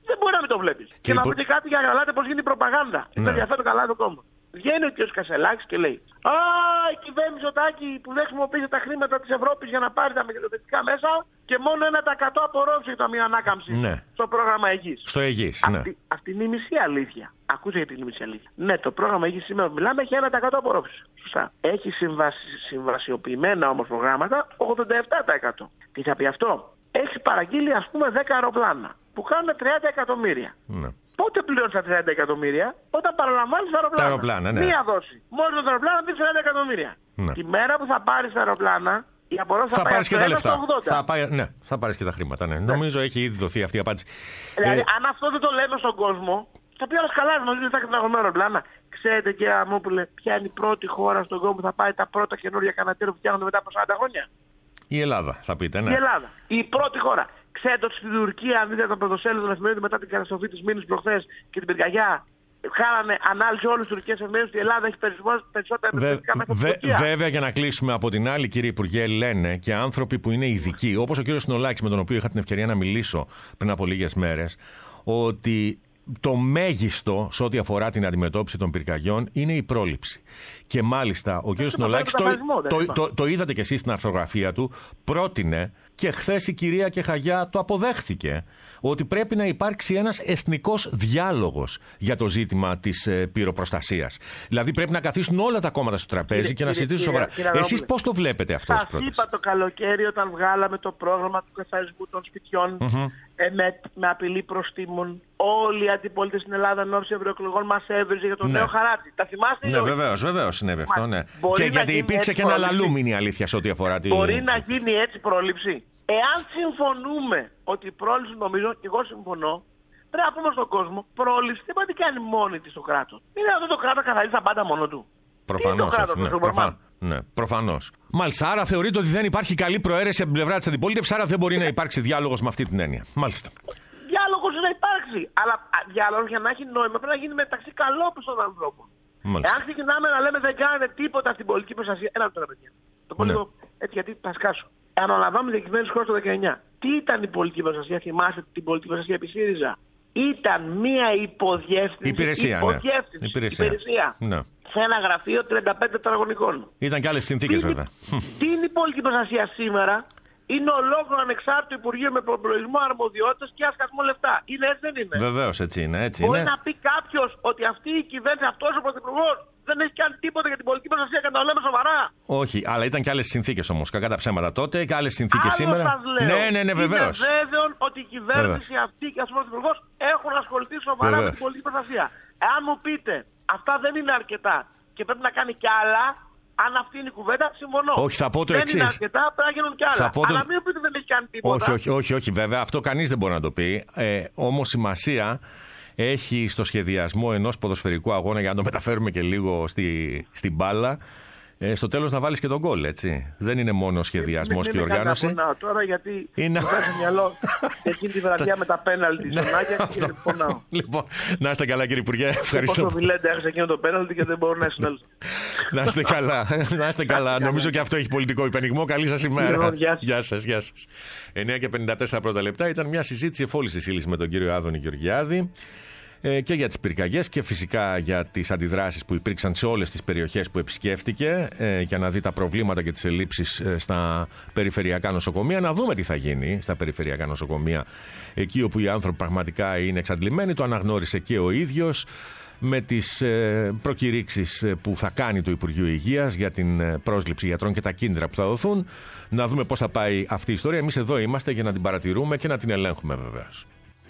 Δεν μπορεί να μην το βλέπει. Και να υπο... πείτε κάτι για να καταλάβετε πώ γίνει η προπαγάνδα. Ναι. Είναι ενδιαφέρον καλά το κόμμα. Βγαίνει ο κ. Κασελάκης και λέει: Α, η κυβέρνηση Μητσοτάκη που δεν χρησιμοποίησε τα χρήματα της Ευρώπης για να πάρει τα μεγαλοδευτικά μέσα και μόνο ένα τοις εκατό απορρόφησε το Ταμείο Ανάκαμψης ναι. στο πρόγραμμα Αιγής. Στο Αιγής, ναι. Αυτή, αυτή είναι η μισή αλήθεια. Ακούστε γιατί είναι η μισή αλήθεια. Ναι, το πρόγραμμα Αιγής σήμερα που μιλάμε έχει ένα τοις εκατό απορρόφηση. Σωστά. Έχει συμβασι, συμβασιοποιημένα όμως προγράμματα ογδόντα επτά τοις εκατό. Τι θα πει αυτό? Έχει παραγγείλει ας πούμε δέκα αεροπλάνα που κάνουν τριάντα εκατομμύρια. Ναι. Πότε πληρώνει τα τριάντα εκατομμύρια? Όταν παραλαμβάνει τα αεροπλάνα. Τα αεροπλάνα ναι. Μία δόση. Μόλις το αεροπλάνο δίνει τριάντα εκατομμύρια. Ναι. Τη μέρα που θα πάρει τα αεροπλάνα, η απορρόφηση θα, θα πάρει και τα λεφτά. Θα, πάει, ναι, θα πάρει και τα χρήματα. Ναι. Ναι. Νομίζω έχει ήδη δοθεί αυτή η απάντηση. Δηλαδή, ε... αν αυτό δεν το λέμε στον κόσμο, θα πει όλα καλά, μα δίνει τα καταγωγμένα αεροπλάνα. Ξέρετε, κύριε Αμόπουλε, ποια είναι η πρώτη χώρα στον κόσμο που θα πάει τα πρώτα καινούργια κανατέρ που φτιάχνονται μετά από σαράντα χρόνια? Η Ελλάδα, θα πείτε, ναι. Η Ελλάδα. Η πρώτη χώρα. Ξέρετε ότι στην Τουρκία, αν δείτε το πρωτοσέλιδο των εφημερίδων μετά την καταστροφή τη Μήνης προχθές και την πυρκαγιά, κάνανε ανάλυση όλες τις τουρκικές εφημερίδες ότι η Ελλάδα έχει περισσότερα επιστημονικά μέσα από την Τουρκία. Βέβαια, για να κλείσουμε από την άλλη, κύριε Υπουργέ, λένε και άνθρωποι που είναι ειδικοί, όπως ο κύριος Συνολάκης, με τον οποίο είχα την ευκαιρία να μιλήσω πριν από λίγες μέρες, ότι το μέγιστο σε ό,τι αφορά την αντιμετώπιση των πυρκαγιών είναι η πρόληψη. Και μάλιστα ο κ. Συνολάκης, το, το, το, το, το είδατε κι εσείς στην αρθρογραφία του, πρότεινε και χθες η κυρία Κεχαγιά το αποδέχθηκε, ότι πρέπει να υπάρξει ένας εθνικός διάλογος για το ζήτημα της ε, πυροπροστασίας. Δηλαδή πρέπει να καθίσουν όλα τα κόμματα στο τραπέζι κύριε, και να συζητήσουν σοβαρά. Εσείς πώς το βλέπετε αυτό ως πρόταση? Σας είπα το καλοκαίρι όταν βγάλαμε το πρόγραμμα του καθαρισμού των σπιτιών mm-hmm. ε, με, με απειλή προστίμων. Όλοι οι αντιπολίτες στην Ελλάδα εν ώψη ευρωεκλογών μας έβριζε για το ναι. νέο χαράτι. Τα θυμάστε? Ναι, βεβαίως, βεβαίως συνέβη αυτό. Ναι. Και γιατί υπήρξε και ένα λαλούμινη αλήθεια σε ό,τι αφορά τη. Μπορεί να γίνει έτσι πρόληψη. Εάν συμφωνούμε ότι η πρόληψη, νομίζω, και εγώ συμφωνώ, πρέπει να πούμε στον κόσμο: πρόληψη δεν μπορεί να κάνει μόνη τη το κράτος. Είναι αυτό το κράτος καθαρίζει τα πάντα μόνο του. Προφανώς. Ναι, προφα... ναι, προφανώς. Μάλιστα. Άρα θεωρείτε ότι δεν υπάρχει καλή προαίρεση από την πλευρά της αντιπολίτευσης, άρα δεν μπορεί να υπάρξει διάλογος με αυτή την έννοια. Μάλιστα. Διάλογος να υπάρξει. Αλλά διάλογος για να έχει νόημα πρέπει να γίνει μεταξύ καλόπιστων ανθρώπων. Μάλιστα. Εάν ξεκινάμε να λέμε δεν κάνετε τίποτα στην πολιτική προστασία. Ένα λεπτό, παιδιά. Το πω λίγο έτσι γιατί θα σκάσω. Αναλαμβάνουμε την κυβέρνηση χώρα το δεκαεννιά. Τι ήταν η πολιτική προστασία? Θυμάστε την πολιτική προστασία επί ΣΥΡΙΖΑ? Ήταν μία υποδιεύθυνση. Υπηρεσία. Υποδιεύθυνση. Ναι. Υπηρεσία. Υπηρεσία. Ναι. Σε ένα γραφείο τριάντα πέντε τετραγωνικών. Ήταν και άλλες συνθήκες βέβαια. Τι είναι η πολιτική προστασία σήμερα? Είναι ολόκληρο ανεξάρτητο Υπουργείο με προπολογισμό, αρμοδιότητες και ασκασμό λεφτά. Είναι έτσι, δεν είναι? Βεβαίως, έτσι είναι. Έτσι Μπορεί είναι. να πει κάποιος ότι αυτή η κυβέρνηση, αυτός ο πρωθυπουργός, δεν έχει κάνει τίποτα για την πολιτική προστασία και να το λέμε σοβαρά? Όχι, αλλά ήταν και άλλες συνθήκες όμως. Κακά τα ψέματα τότε και άλλες συνθήκες Άλλο σήμερα. Σας λέω. Ναι, ναι, ναι, βεβαίως. Είναι βέβαιο ότι η κυβέρνηση βεβαίως. Αυτή και ο πρωθυπουργός έχουν ασχοληθεί σοβαρά βεβαίως. Με την πολιτική προστασία. Εάν μου πείτε αυτά δεν είναι αρκετά και πρέπει να κάνει κι άλλα. Αν αυτή είναι η κουβέντα, συμφωνώ. Όχι, θα πω το εξής. Δεν είναι αρκετά, πρέπει να γίνουν κι άλλα. Το... Αλλά μην πείτε δεν έχει κάνει τίποτα. Όχι, όχι, όχι, όχι βέβαια. Αυτό κανείς δεν μπορεί να το πει. Ε, όμως σημασία έχει στο σχεδιασμό ενός ποδοσφαιρικού αγώνα, για να το μεταφέρουμε και λίγο στη, στην μπάλα, ε, στο τέλος να βάλεις και τον γκολ, έτσι. Δεν είναι μόνο σχεδιασμός και, και οργάνωση. Δεν είναι τώρα γιατί είναι... μου στο μυαλό εκείνη τη βραδιά με τα πέναλτι στον Άκια και πονάω. Λοιπόν, να είστε καλά κύριε Υπουργέ. Ευχαριστώ. Πόσο Βιλέντε έχασε εκείνο το πέναλτι και δεν μπορώ να συνέλθω. Να είστε καλά. Να είστε καλά. Νομίζω και αυτό έχει πολιτικό υπενιγμό. Καλή σας ημέρα. Γεια σας, γεια σας. εννιά και πενήντα τέσσερα πρώτα λεπτά ήταν μια συζήτηση εφόλης ύλης με τον κύριο Άδωνη Γεωργιάδη. Και για τις πυρκαγιές και φυσικά για τις αντιδράσεις που υπήρξαν σε όλες τις περιοχές που επισκέφτηκε ε, για να δει τα προβλήματα και τις ελλείψεις ε, στα περιφερειακά νοσοκομεία. Να δούμε τι θα γίνει στα περιφερειακά νοσοκομεία, εκεί όπου οι άνθρωποι πραγματικά είναι εξαντλημένοι. Το αναγνώρισε και ο ίδιος με τις ε, προκηρύξεις που θα κάνει το Υπουργείο Υγείας για την πρόσληψη γιατρών και τα κίνητρα που θα δοθούν. Να δούμε πώς θα πάει αυτή η ιστορία. Εμείς εδώ είμαστε για να την παρατηρούμε και να την ελέγχουμε βεβαίως.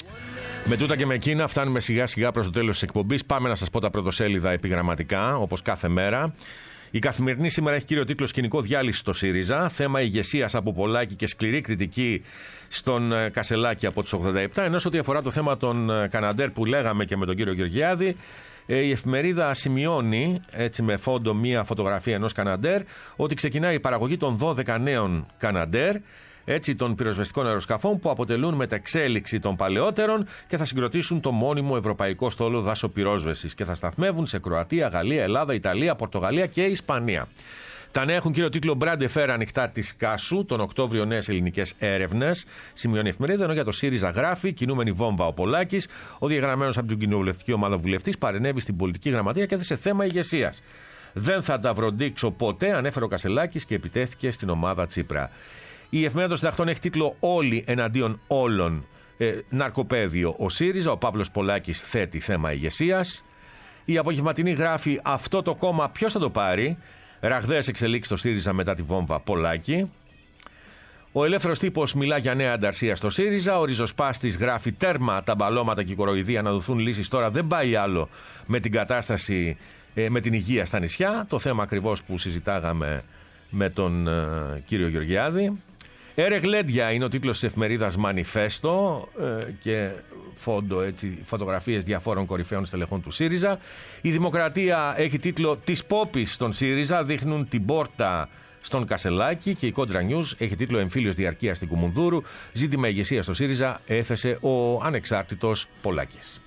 Με τούτα και με εκείνα φτάνουμε σιγά σιγά προς το τέλος της εκπομπής. Πάμε να σας πω τα πρωτοσέλιδα επιγραμματικά, όπως κάθε μέρα. Η Καθημερινή σήμερα έχει κύριο τίτλο «Σκηνικό διάλυση στο ΣΥΡΙΖΑ». Θέμα ηγεσίας από Πολάκη και σκληρή κριτική στον Κασελάκη από τους ογδόντα επτά. Ενώ σε ό,τι αφορά το θέμα των Καναντέρ που λέγαμε και με τον κύριο Γεωργιάδη, η εφημερίδα σημειώνει, έτσι με φόντο μία φωτογραφία ενός Καναντέρ, ότι ξεκινάει η παραγωγή των δώδεκα νέων Καναντέρ, έτσι των πυροσβεστικών αεροσκαφών που αποτελούν μεταξέλιξη των παλαιότερων και θα συγκροτήσουν το μόνιμο ευρωπαϊκό στόλο δάσοπυρόσβεσης και θα σταθμεύουν σε Κροατία, Γαλλία, Ελλάδα, Ιταλία, Πορτογαλία και Ισπανία. Τα νέα έχουν κύριο τίτλο Μπράντε Φέρα ανοιχτά της Κάσου. Τον Οκτώβριο νέες ελληνικές έρευνες. Σημειώνει η εφημερίδα, ενώ για το ΣΥΡΙΖΑ γράφει κινούμενη βόμβα ο Πολάκης. Ο διαγραμμένος από την κοινοβουλευτική ομάδα βουλευτής παρενέβη στην πολιτική γραμματεία και έθεσε θέμα ηγεσίας. Δεν θα τα βροντίξω ποτέ, ανέφερε ο Κασελάκης και επιτέθηκε στην ομάδα Τσίπρα. Η εφημερίδα των συντακτών έχει τίτλο Όλοι εναντίον όλων. Ε, ναρκοπαίδιο ο ΣΥΡΙΖΑ. Ο Παύλος Πολάκης θέτει θέμα ηγεσίας. Η απογευματινή γράφει αυτό το κόμμα ποιος θα το πάρει. Ραγδαίες εξελίξεις στο ΣΥΡΙΖΑ μετά τη βόμβα Πολάκη. Ο Ελεύθερος Τύπος μιλά για νέα ανταρσία στο ΣΥΡΙΖΑ. Ο Ριζοσπάστης γράφει τέρμα τα μπαλώματα και η κοροϊδία να δοθούν λύσεις. Τώρα δεν πάει άλλο με την κατάσταση, ε, με την υγεία στα νησιά. Το θέμα ακριβώς που συζητάγαμε με τον ε, κύριο Γεωργιάδη. Ερεγλέντια είναι ο τίτλος της εφημερίδας Μανιφέστο ε, και φόντο, έτσι, φωτογραφίες διαφόρων κορυφαίων στελεχών του ΣΥΡΙΖΑ. Η Δημοκρατία έχει τίτλο «Της Πόπης στον ΣΥΡΙΖΑ δείχνουν την πόρτα στον Κασελάκη» και η Κόντρα News έχει τίτλο «Εμφύλιος διαρκείας στην Κουμουνδούρου. Ζήτημα ηγεσία στο ΣΥΡΙΖΑ έθεσε ο ανεξάρτητος Πολάκης».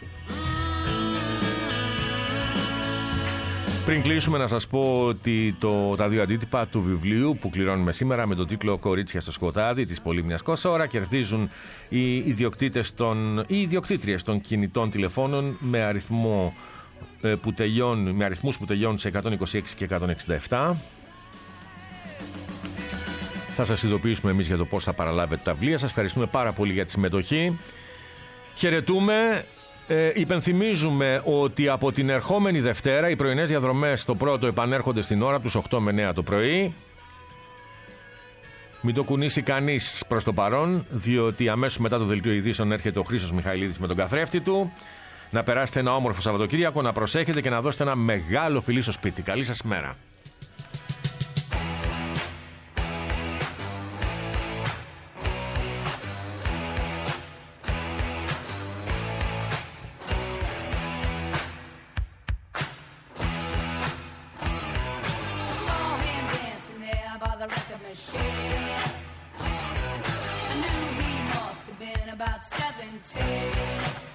Πριν κλείσουμε, να σας πω ότι το, τα δύο αντίτυπα του βιβλίου που κληρώνουμε σήμερα με τον τίτλο «Κορίτσια στο σκοτάδι» της Πολύμνιας Κόσορα κερδίζουν οι ιδιοκτήτες των, οι ιδιοκτήτριες των κινητών τηλεφώνων με, αριθμό, που τελειώνουν, με αριθμούς που τελειώνουν σε εκατόν είκοσι έξι και εκατόν εξήντα επτά. Θα σας ειδοποιήσουμε εμείς για το πώς θα παραλάβετε τα βιβλία. Σας ευχαριστούμε πάρα πολύ για τη συμμετοχή. Χαιρετούμε. Ε, υπενθυμίζουμε ότι από την ερχόμενη Δευτέρα οι πρωινές διαδρομές στο πρώτο επανέρχονται στην ώρα τους οκτώ με εννέα το πρωί. Μην το κουνήσει κανείς προς το παρόν, διότι αμέσως μετά το δελτίο ειδήσεων έρχεται ο Χρήστος Μιχαηλίδης με τον καθρέφτη του. Να περάσετε ένα όμορφο Σαββατοκύριακο, να προσέχετε και να δώσετε ένα μεγάλο φιλί στο σπίτι. Καλή σας μέρα. I knew he must have been about seventeen.